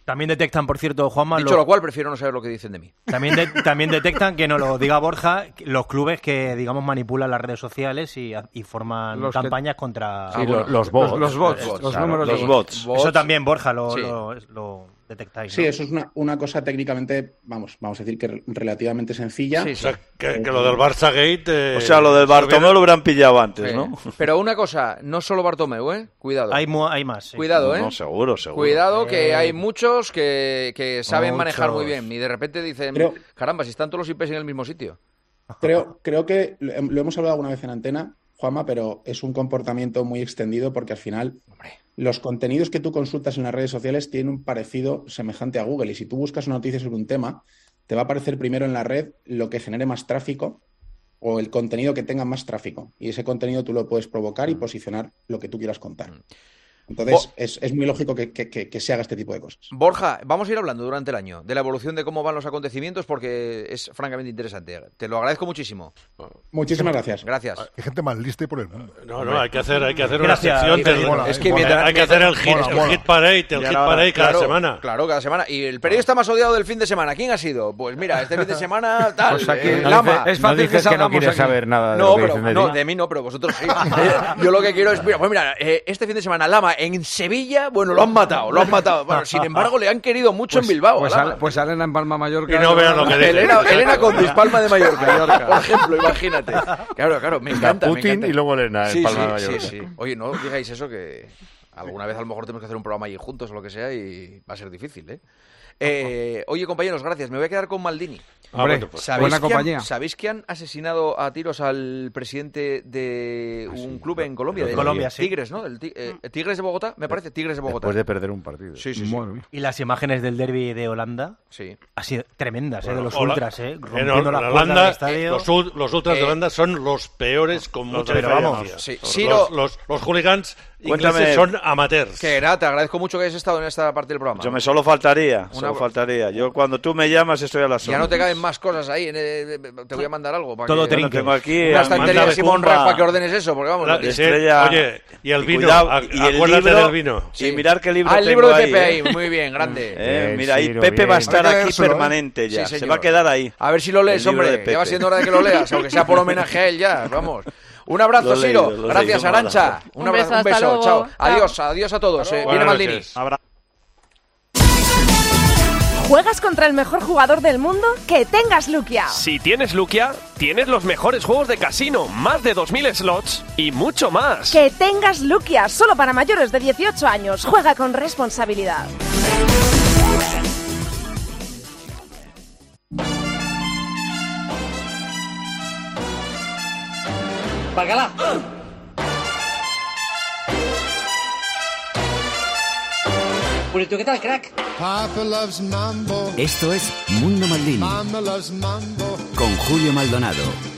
También detectan, por cierto, Juanma... Dicho lo... lo cual, prefiero no saber lo que dicen de mí. También, de, también detectan, que no lo diga Borja, los clubes que, digamos, manipulan las redes sociales y, y forman los campañas que... contra... Sí, ah, bueno, los bots. Los, los bots. Los, los claro, números los de bots. bots. Eso también, Borja, lo, sí. lo, lo detectáis, ¿no? Sí, eso es una, una cosa técnicamente, vamos, vamos a decir que relativamente sencilla. Sí, sí. O sea, que, que lo del Barça Gate... Eh, o sea, lo del Bartomeu lo hubieran pillado antes, sí. ¿no? Pero una cosa, no solo Bartomeu, ¿eh? Cuidado. Hay, hay más. Sí. Cuidado, ¿eh? No, seguro, seguro. Cuidado, que eh... hay muchos que, que saben muchos. manejar muy bien y de repente dicen, Creo... caramba, si están todos los I Pes en el mismo sitio. Creo, creo que lo hemos hablado alguna vez en antena, Juanma, pero es un comportamiento muy extendido porque al final... Hombre. Los contenidos que tú consultas en las redes sociales tienen un parecido semejante a Google y si tú buscas una noticia sobre un tema, te va a aparecer primero en la red lo que genere más tráfico o el contenido que tenga más tráfico y ese contenido tú lo puedes provocar y posicionar lo que tú quieras contar. Entonces, es, es muy lógico que, que, que, que se haga este tipo de cosas. Borja, vamos a ir hablando durante el año de la evolución de cómo van los acontecimientos porque es francamente interesante. Te lo agradezco muchísimo. Muchísimas gracias. Gracias. Hay gente más lista por el mundo. No, no, hay que hacer, hay que hacer Gracias, una sección. Del, mola, es que mola, mientras, hay que hacer el hit, mola, el mola. hit parade, el hit parade cada claro, semana. Claro, cada semana. Y el periodista más odiado del fin de semana, ¿quién ha sido? Pues mira, este fin de semana tal. Pues aquí, eh, no Lama. Es fácil no dices que, que no quieres aquí. saber nada de no, lo que pero, dicen de no, ti. de mí no, pero vosotros sí. Yo lo que quiero es, mira, pues mira, eh, este fin de semana Lama en Sevilla, bueno, lo han matado, lo han matado. Bueno, sin embargo, le han querido mucho Pues, en Bilbao. Pues, Lama. Ale, pues Elena en Palma Mallorca. Y no vean lo que dice. Elena, Elena con Dispalma de Mallorca, Mallorca, por ejemplo, imagínate. Claro, claro, me encanta. Putin me encanta. y luego Elena en sí, Palma sí, de Mallorca. Sí, sí. Oye, no digáis eso que alguna vez a lo mejor tenemos que hacer un programa allí juntos o lo que sea y va a ser difícil, ¿eh? Eh, oye, compañeros, gracias. Me voy a quedar con Maldini. Hombre, bueno, pues, ¿Sabéis buena que compañía. Han, ¿Sabéis que han asesinado a tiros al presidente de un sí, club en Colombia? De Colombia, sí. Tigres, ¿no? El, eh, Tigres de Bogotá, me parece. Tigres de Bogotá. Después de perder un partido. Sí, sí, sí. Bueno, y las imágenes del derbi de Holanda, sí, han sido tremendas, bueno, ¿eh? De los Hola, ultras, ¿eh? Rompiendo en la Holanda, del estadio. Los, los ultras eh, de Holanda son los peores con mucha pero diferencia. vamos, sí, los, sí, los, no, los, los hooligans Cuéntame, ingleses son amateurs. Que era, te agradezco mucho que hayas estado en esta parte del programa. Yo me solo faltaría, Una... solo faltaría. Yo cuando tú me llamas estoy a las Ya no te caben más cosas ahí. En el... Te voy a mandar algo. Para Todo que... trinque. Tengo aquí una estantería de Simón Cumba. Rafa para que ordenes eso, porque vamos. La, no, estrella... Oye, y el y vino, cuidado, a, y el acuérdate libro, del vino. Sí, mirar qué libro Ah, el tengo libro de Pepe ahí, ahí, ¿eh? muy bien, grande. Eh, Bien, mira, ahí Ciro, Pepe bien. va a estar Hay que aquí leérselo, permanente ¿eh? ya, Sí, se va a señor. quedar ahí. A ver si lo lees, El libro hombre, de que va Pepe. siendo hora de que lo leas, aunque sea por homenaje a él ya, vamos. Un abrazo, Lo he leído, Ciro. lo he Gracias, leído, Arantxa. Un, Un abrazo, beso, un beso. hasta luego. Chao. Chao. Adiós, adiós a todos. Eh. Viene Buenas Maldini. noches. Abra- ¿Juegas contra el mejor jugador del mundo? ¡Que tengas Luquia! Si tienes Luquia, tienes los mejores juegos de casino, más de dos mil slots y mucho más. ¡Que tengas Luquia! Solo para mayores de dieciocho años. Juega con responsabilidad. ¡Bacala! Purito, ¿qué tal, crack? Esto es Mundo Maldini con Julio Maldonado.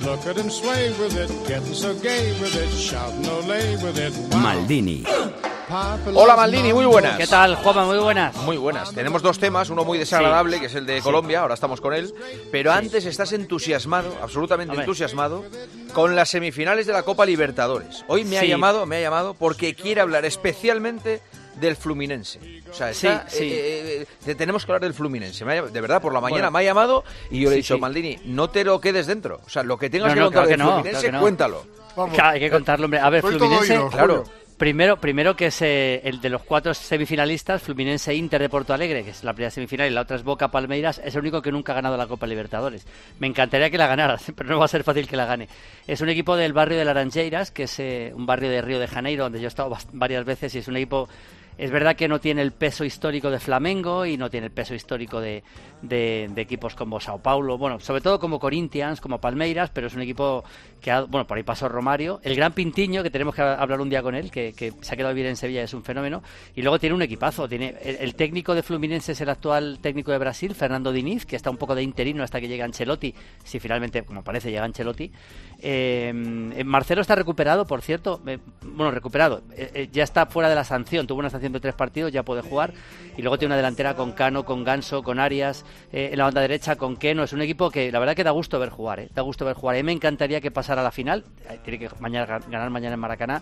Maldini. Hola Maldini, muy buenas. ¿Qué tal, Juanma? Muy buenas. Muy buenas. Tenemos dos temas, uno muy desagradable, sí, que es el de Colombia, ahora estamos con él, pero sí, antes estás entusiasmado, absolutamente entusiasmado, con las semifinales de la Copa Libertadores. Hoy me sí. ha llamado, me ha llamado porque quiere hablar especialmente del Fluminense. O sea, está, sí, sí. Eh, eh, tenemos que hablar del Fluminense. Me ha, de verdad, por la mañana bueno, me ha llamado y yo le he dicho, sí. Maldini, no te lo quedes dentro. O sea, lo que tengas no, que no, contar claro del no, Fluminense, claro no. cuéntalo. Claro, hay que contarlo, hombre. A ver, Soy Fluminense... Oído, claro. Primero, primero que es eh, el de los cuatro semifinalistas, Fluminense Inter de Porto Alegre, que es la primera semifinal, y la otra es Boca Palmeiras, es el único que nunca ha ganado la Copa Libertadores. Me encantaría que la ganara, pero no va a ser fácil que la gane. Es un equipo del barrio de Laranjeiras, que es eh, un barrio de Río de Janeiro, donde yo he estado varias veces, y es un equipo... Es verdad que no tiene el peso histórico de Flamengo y no tiene el peso histórico de, de, de equipos como Sao Paulo, bueno, sobre todo como Corinthians, como Palmeiras, pero es un equipo que ha, bueno, por ahí pasó Romario, el gran Pintiño, que tenemos que hablar un día con él, que, que se ha quedado bien en Sevilla, es un fenómeno, y luego tiene un equipazo, tiene el, el técnico de Fluminense es el actual técnico de Brasil, Fernando Diniz, que está un poco de interino hasta que llega Ancelotti, si finalmente, como parece, llega Ancelotti. Eh, Marcelo está recuperado, por cierto, eh, bueno, recuperado, eh, eh, ya está fuera de la sanción, tuvo una sanción de tres partidos, ya puede jugar, y luego tiene una delantera con Cano, con Ganso, con Arias, eh, en la banda derecha con Keno. Es un equipo que la verdad que da gusto ver jugar, eh, da gusto ver jugar. A mí me encantaría que pasara a la final, eh, tiene que mañana, ganar mañana en Maracaná,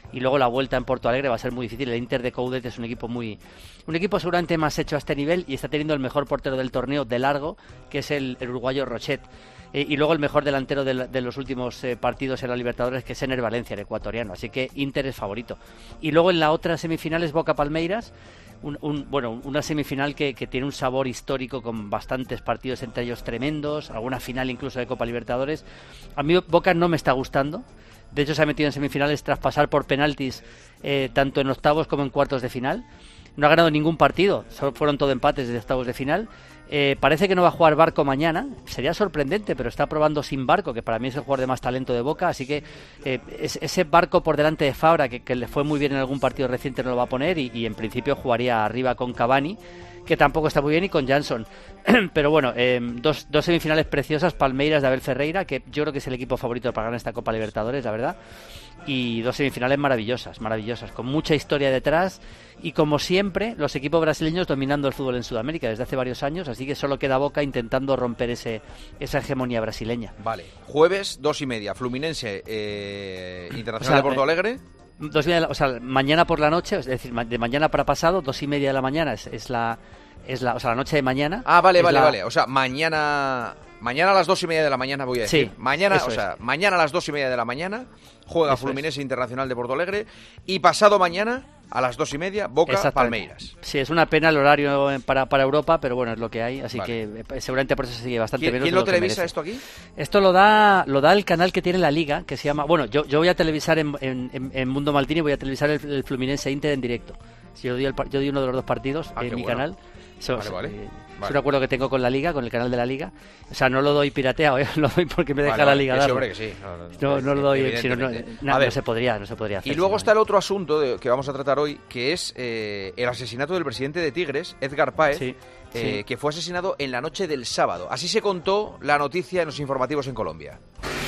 y luego la vuelta en Porto Alegre va a ser muy difícil. El Inter de Coudet es un equipo muy un equipo seguramente más hecho a este nivel y está teniendo el mejor portero del torneo de largo, que es el, el uruguayo Rochet. Eh, y luego el mejor delantero de, de los últimos eh, partidos en la Libertadores, que es Ener Valencia, el ecuatoriano. Así que Inter es favorito. Y luego en la otra semifinal es Boca Palmeiras. Un, un, bueno, una semifinal que, que tiene un sabor histórico con bastantes partidos entre ellos tremendos, alguna final incluso de Copa Libertadores. A mí Boca no me está gustando. De hecho se ha metido en semifinales tras pasar por penaltis eh, tanto en octavos como en cuartos de final. No ha ganado ningún partido, solo fueron todo empates desde octavos de final. Eh, parece que no va a jugar Barco mañana, sería sorprendente, pero está probando sin Barco, que para mí es el jugador de más talento de Boca, así que eh, es, ese Barco por delante de Fabra, que, que le fue muy bien en algún partido reciente, no lo va a poner, y, y en principio jugaría arriba con Cavani, que tampoco está muy bien, y con Jansson. Pero bueno, eh, dos, dos semifinales preciosas, Palmeiras de Abel Ferreira, que yo creo que es el equipo favorito para ganar esta Copa Libertadores, la verdad, y dos semifinales maravillosas, maravillosas, con mucha historia detrás, y como siempre, los equipos brasileños dominando el fútbol en Sudamérica desde hace varios años, así que solo queda Boca intentando romper ese esa hegemonía brasileña. Vale, jueves, dos y media, Fluminense, eh, Internacional O sea, de Porto Alegre. Dos y media, o sea, mañana por la noche, es decir, de mañana para pasado, dos y media de la mañana es, es la, es la, o sea, la noche de mañana. Ah, vale, vale, la... vale. O sea, mañana, mañana a las dos y media de la mañana voy a decir. Sí, mañana, o es. sea, mañana a las dos y media de la mañana juega Eso Fluminense Internacional de Porto Alegre y pasado mañana a las dos y media Boca Palmeiras. Sí, es una pena el horario para, para Europa, pero bueno, es lo que hay, así Vale. que seguramente por eso se sigue bastante ¿Quién, menos ¿quién de lo que televisa merece. esto aquí? Esto lo da lo da el canal que tiene la Liga, que se llama... Bueno, yo, yo voy a televisar en, en, en Mundo Maldini, voy a televisar el, el Fluminense Inter en directo. Si yo, doy el, yo doy uno de los dos partidos Ah, en qué mi bueno. canal. Eso, Vale, vale. eh, Vale. Es un acuerdo que tengo con la Liga, con el canal de la Liga. O sea, no lo doy pirateado, ¿eh? Lo doy porque me deja Vale, la vale, Liga que sí, darlo. hombre, que sí. No, no, No, no lo doy, evidentemente. si no, no, A no, ver. no se podría, no se podría hacer. Y luego si está el otro asunto de- que vamos a tratar hoy, que es eh, el asesinato del presidente de Tigres, Edgar Páez, Sí, eh, sí. que fue asesinado en la noche del sábado. Así se contó la noticia en los informativos en Colombia.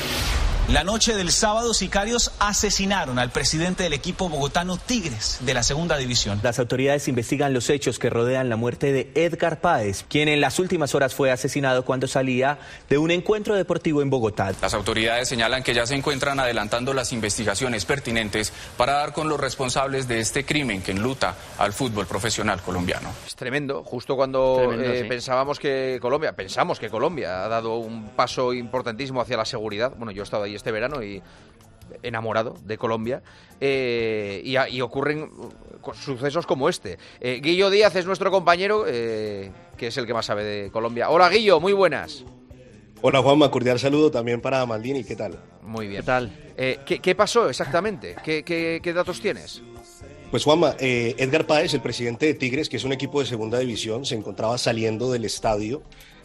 La noche del sábado, sicarios asesinaron al presidente del equipo bogotano Tigres de la segunda división. Las autoridades investigan los hechos que rodean la muerte de Edgar Páez, quien en las últimas horas fue asesinado cuando salía de un encuentro deportivo en Bogotá. Las autoridades señalan que ya se encuentran adelantando las investigaciones pertinentes para dar con los responsables de este crimen que enluta al fútbol profesional colombiano. Es tremendo, justo cuando Tremendo, eh, sí. pensábamos que Colombia, pensamos que Colombia ha dado un paso importantísimo hacia la seguridad. Bueno, yo he estado ahí este verano y enamorado de Colombia, eh, y, a- y ocurren uh, sucesos como este. Eh, Guillo Díaz es nuestro compañero, eh, que es el que más sabe de Colombia. Hola Guillo, muy buenas. Hola Juanma, cordial saludo también para Maldini, ¿qué tal? Muy bien. ¿Qué tal? Eh, ¿qué, qué pasó exactamente? ¿Qué, qué, qué datos tienes? Pues Juanma, eh, Edgar Páez, el presidente de Tigres, que es un equipo de segunda división, se encontraba saliendo del estadio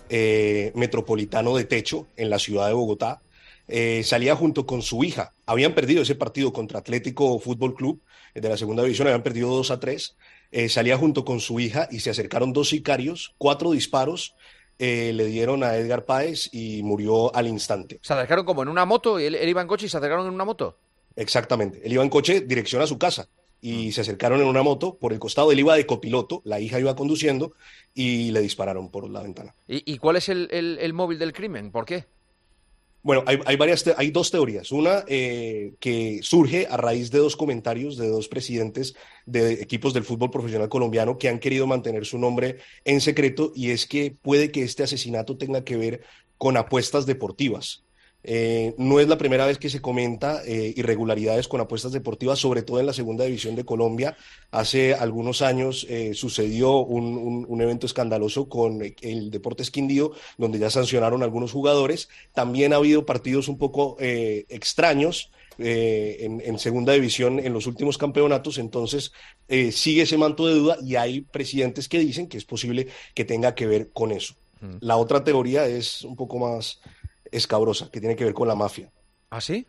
eh, metropolitano de Techo en la ciudad de Bogotá. Eh, salía junto con su hija. Habían perdido ese partido contra Atlético Fútbol Club eh, de la segunda división, habían perdido dos a tres. Eh, salía junto con su hija y se acercaron dos sicarios, cuatro disparos eh, le dieron a Edgar Páez y murió al instante. ¿Se acercaron como en una moto? ¿Él, él iba en coche y se acercaron en una moto? Exactamente. Él iba en coche dirección a su casa y se acercaron en una moto por el costado. Él iba de copiloto, la hija iba conduciendo y le dispararon por la ventana. ¿Y, y cuál es el, el- el móvil del crimen? ¿Por qué? Bueno, hay, hay varias, te- hay dos teorías. Una eh, que surge a raíz de dos comentarios de dos presidentes de equipos del fútbol profesional colombiano que han querido mantener su nombre en secreto, y es que puede que este asesinato tenga que ver con apuestas deportivas. Eh, no es la primera vez que se comenta eh, irregularidades con apuestas deportivas, sobre todo en la segunda división de Colombia. Hace algunos años eh, sucedió un, un, un evento escandaloso con el Deportes Quindío, donde ya sancionaron a algunos jugadores. También ha habido partidos un poco eh, extraños eh, en, en segunda división en los últimos campeonatos. Entonces eh, sigue ese manto de duda y hay presidentes que dicen que es posible que tenga que ver con eso. Mm. La otra teoría es un poco más escabrosa, que tiene que ver con la mafia. ¿Ah, sí?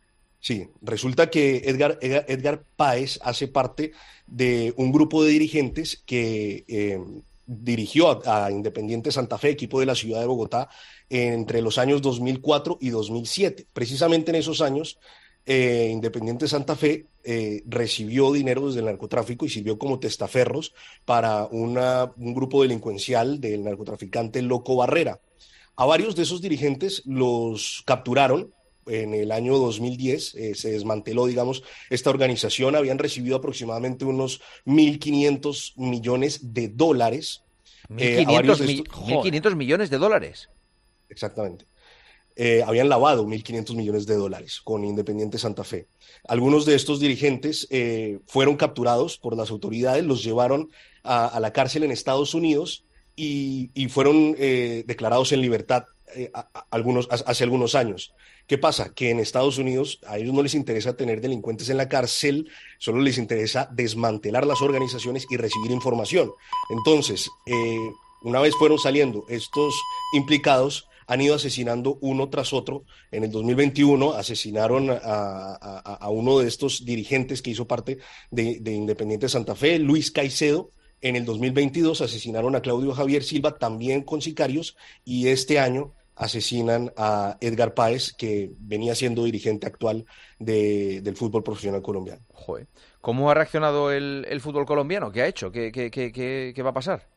Sí, resulta que Edgar, Edgar, Edgar Páez hace parte de un grupo de dirigentes que eh, dirigió a, a Independiente Santa Fe, equipo de la ciudad de Bogotá, entre los años dos mil cuatro y dos mil siete. Precisamente en esos años, eh, Independiente Santa Fe eh, recibió dinero desde el narcotráfico y sirvió como testaferros para una, un grupo delincuencial del narcotraficante Loco Barrera. A varios de esos dirigentes los capturaron en el año dos mil diez eh, se desmanteló, digamos, esta organización. Habían recibido aproximadamente unos mil quinientos millones de dólares. mil quinientos millones de dólares. Exactamente. Eh, habían lavado mil quinientos millones de dólares con Independiente Santa Fe. Algunos de estos dirigentes eh, fueron capturados por las autoridades, los llevaron a, a la cárcel en Estados Unidos y, y fueron eh, declarados en libertad eh, a, a algunos, a, hace algunos años. ¿Qué pasa? Que en Estados Unidos a ellos no les interesa tener delincuentes en la cárcel, solo les interesa desmantelar las organizaciones y recibir información. Entonces, eh, una vez fueron saliendo estos implicados, han ido asesinando uno tras otro. En el dos mil veintiuno asesinaron a, a, a uno de estos dirigentes que hizo parte de, de Independiente Santa Fe, Luis Caicedo. En el dos mil veintidós asesinaron a Claudio Javier Silva, también con sicarios, y este año asesinan a Edgar Páez, que venía siendo dirigente actual de, del fútbol profesional colombiano. Joder. ¿Cómo ha reaccionado el, el fútbol colombiano? ¿Qué ha hecho? ¿Qué, qué, qué, qué, qué va a pasar?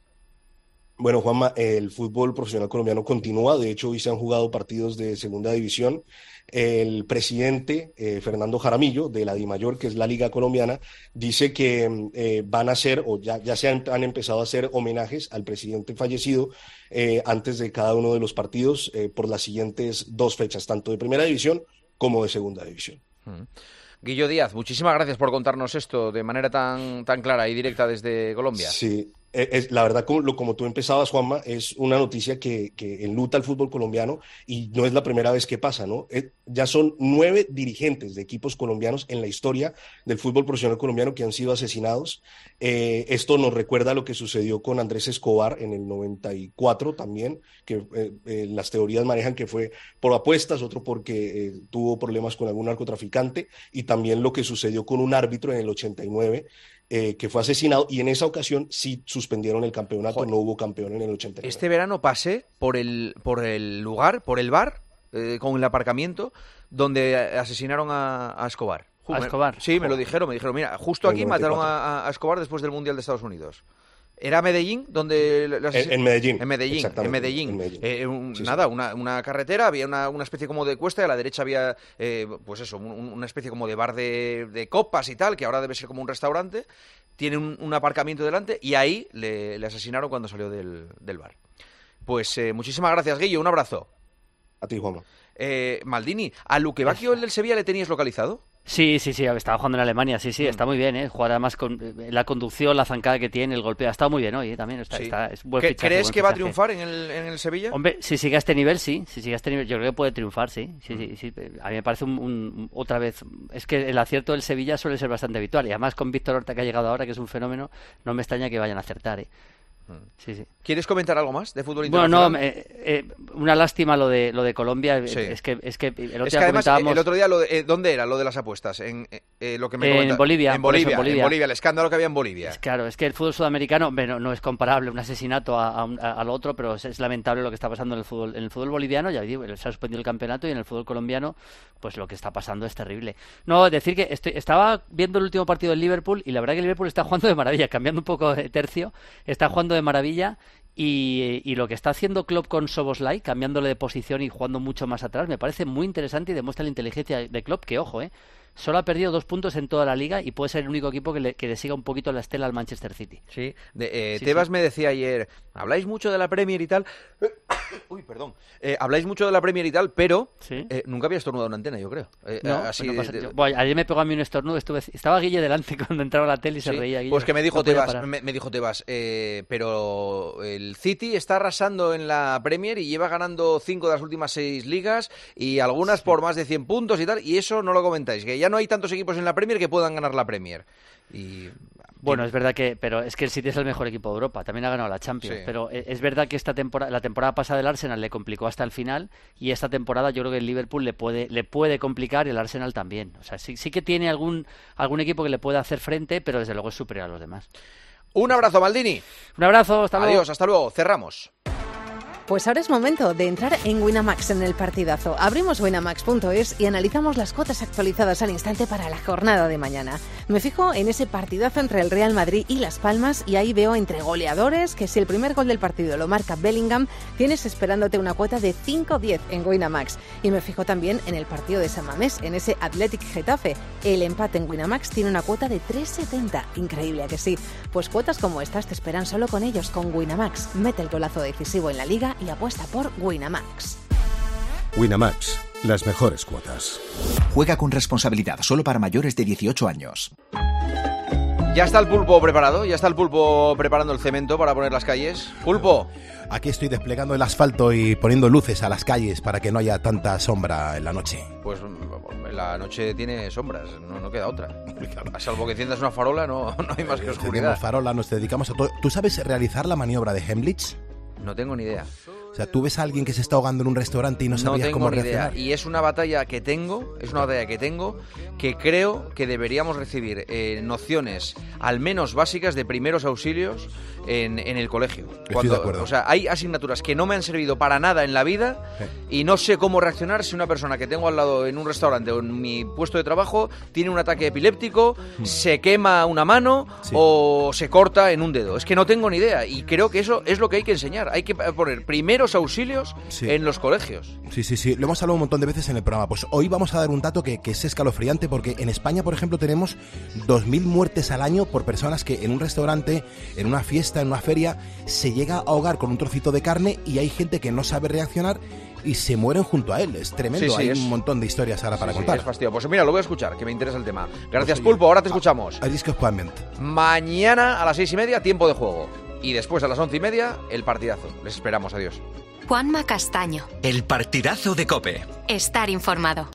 Bueno, Juanma, el fútbol profesional colombiano continúa. De hecho, hoy se han jugado partidos de segunda división. El presidente, eh, Fernando Jaramillo, de la DIMAYOR, que es la Liga Colombiana, dice que eh, van a hacer, o ya, ya se han, han empezado a hacer homenajes al presidente fallecido eh, antes de cada uno de los partidos eh, por las siguientes dos fechas, tanto de primera división como de segunda división. Mm. Guillo Díaz, muchísimas gracias por contarnos esto de manera tan, tan clara y directa desde Colombia. Sí. Es, la verdad, como, como tú empezabas, Juanma, es una noticia que, que enluta al fútbol colombiano y no es la primera vez que pasa, ¿no? Es, ya son nueve dirigentes de equipos colombianos en la historia del fútbol profesional colombiano que han sido asesinados. Eh, esto nos recuerda lo que sucedió con Andrés Escobar en el noventa y cuatro también, que eh, eh, las teorías manejan que fue por apuestas, otro porque eh, tuvo problemas con algún narcotraficante, y también lo que sucedió con un árbitro en el ochenta y nueve, Eh, que fue asesinado, y en esa ocasión sí suspendieron el campeonato. Joder. No hubo campeón en el ochenta y nueve. Este verano pasé por el, por el lugar, por el bar, eh, con el aparcamiento, donde asesinaron a, a Escobar. ¿A Escobar? Sí, Joder. me lo dijeron, me dijeron, mira, justo aquí mataron a, a Escobar después del Mundial de Estados Unidos. ¿Era Medellín? Donde en, en Medellín. En Medellín, en Medellín. En Medellín. Eh, un, sí, nada, sí. Una, una carretera, había una, una especie como de cuesta, y a la derecha había, eh, pues eso, un, una especie como de bar de, de copas y tal, que ahora debe ser como un restaurante. Tiene un, un aparcamiento delante, y ahí le, le asesinaron cuando salió del, del bar. Pues eh, muchísimas gracias, Guillo, un abrazo. A ti, Juanma. Eh, Maldini, ¿a Luque Bacchio, el del Sevilla, le tenías localizado? Sí, sí, sí, estaba jugando en Alemania, sí, sí, mm. está muy bien, ¿eh? Jugar además con la conducción, la zancada que tiene, el golpeo, ha estado muy bien hoy, ¿eh? También está, sí. está es buen fichaje, ¿Crees buen que fichaje. va a triunfar en el, en el Sevilla? Hombre, si sigue a este nivel, sí, si sigue a este nivel, yo creo que puede triunfar, sí, sí, mm. sí, sí. A mí me parece un, un, otra vez, es que el acierto del Sevilla suele ser bastante habitual, y además con Víctor Horta, que ha llegado ahora, que es un fenómeno, no me extraña que vayan a acertar, ¿eh? Sí, sí. ¿Quieres comentar algo más de fútbol internacional? Bueno, no, eh, eh, una lástima lo de lo de Colombia. Sí. Es que es que el otro es día que además, comentábamos... el otro día lo de, eh, ¿dónde era lo de las apuestas? En eh, lo que me en, comenta... Bolivia, en Bolivia. En Bolivia. En Bolivia, el escándalo que había en Bolivia. Es, claro, es que el fútbol sudamericano, bueno, no es comparable un asesinato a, a, a, al otro, pero es, es lamentable lo que está pasando en el fútbol. En el fútbol boliviano, ya digo, se ha suspendido el campeonato, y en el fútbol colombiano, pues lo que está pasando es terrible. No, decir que estoy, estaba viendo el último partido del Liverpool, y la verdad que el Liverpool está jugando de maravilla, cambiando un poco de tercio, está jugando de maravilla. Y, y lo que está haciendo Klopp con Szoboszlai, cambiándole de posición y jugando mucho más atrás, me parece muy interesante y demuestra la inteligencia de Klopp, que ojo, eh, solo ha perdido dos puntos en toda la liga y puede ser el único equipo que le, que le siga un poquito la estela al Manchester City. Sí, de, eh, sí Tebas sí. me decía ayer, habláis mucho de la Premier y tal, uy, perdón, eh, habláis mucho de la Premier y tal, pero ¿Sí? eh, nunca había estornudado una antena, yo creo. Eh, no, así pues no pasa, de, yo, bueno, ayer me pegó a mí un estornudo, estuve, estaba Guille delante cuando entraba a la tele y sí, se reía. Guille, pues que me dijo no Tebas, me, me dijo Tebas, eh, pero el City está arrasando en la Premier y lleva ganando cinco de las últimas seis ligas, y algunas sí. por más de cien puntos y tal, y eso no lo comentáis, que ya no hay tantos equipos en la Premier que puedan ganar la Premier. Y bueno, es verdad que, pero es que el City es el mejor equipo de Europa, también ha ganado la Champions, sí. pero es verdad que esta temporada, la temporada pasada el Arsenal le complicó hasta el final, y esta temporada yo creo que el Liverpool le puede, le puede complicar, y el Arsenal también. O sea, sí, sí que tiene algún, algún equipo que le puede hacer frente, pero desde luego es superior a los demás. Un abrazo, Maldini. Un abrazo, hasta luego. Adiós, hasta luego. Cerramos. Pues ahora es momento de entrar en Winamax en el partidazo. Abrimos winamax punto es y analizamos las cuotas actualizadas al instante para la jornada de mañana. Me fijo en ese partidazo entre el Real Madrid y Las Palmas y ahí veo entre goleadores que si el primer gol del partido lo marca Bellingham, tienes esperándote una cuota de cinco diez en Winamax. Y me fijo también en el partido de San Mamés, en ese Athletic Getafe. El empate en Winamax tiene una cuota de tres setenta. Increíble, ¿a que sí? Pues cuotas como estas te esperan solo con ellos, con Winamax. Mete el golazo decisivo en la liga y apuesta por Winamax. Winamax, las mejores cuotas. Juega con responsabilidad, solo para mayores de dieciocho años. ¿Ya está el pulpo preparado? ¿Ya está el pulpo preparando el cemento para poner las calles? ¡Pulpo! Aquí estoy desplegando el asfalto y poniendo luces a las calles para que no haya tanta sombra en la noche. Pues la noche tiene sombras, no, no queda otra. A salvo que enciendas una farola, no, no hay más que oscuridad. Tenemos farola, nos dedicamos a todo. ¿Tú sabes realizar la maniobra de Heimlich? No tengo ni idea. O sea, tú ves a alguien que se está ahogando en un restaurante y no sabías cómo reaccionar. No tengo ni idea. Y es una batalla que tengo, es una batalla que tengo, que creo que deberíamos recibir eh, nociones al menos básicas de primeros auxilios en, en el colegio. Estoy Cuando, de acuerdo. O sea, hay asignaturas que no me han servido para nada en la vida Sí. y no sé cómo reaccionar si una persona que tengo al lado en un restaurante o en mi puesto de trabajo tiene un ataque epiléptico, Hmm. se quema una mano Sí. o se corta en un dedo. Es que no tengo ni idea y creo que eso es lo que hay que enseñar. Hay que poner primeros auxilios Sí. en los colegios. Sí, sí, sí. Lo hemos hablado un montón de veces en el programa. Pues hoy vamos a dar un dato que, que es escalofriante porque en España, por ejemplo, tenemos dos mil muertes al año por personas que en un restaurante, en una fiesta, en una feria, se llega a ahogar con un trocito de carne y hay gente que no sabe reaccionar y se mueren junto a él. Es tremendo. Sí, sí, hay es- un montón de historias ahora para Sí, sí, contar. es fastidio. Pues mira, lo voy a escuchar, que me interesa el tema. Gracias, Pues, Pulpo. Ahora te escuchamos. A disco Spament. Mañana a las seis y media, tiempo de juego. Y después a las once y media, el partidazo. Les esperamos. Adiós. Juanma Castaño. El partidazo de COPE. Estar informado.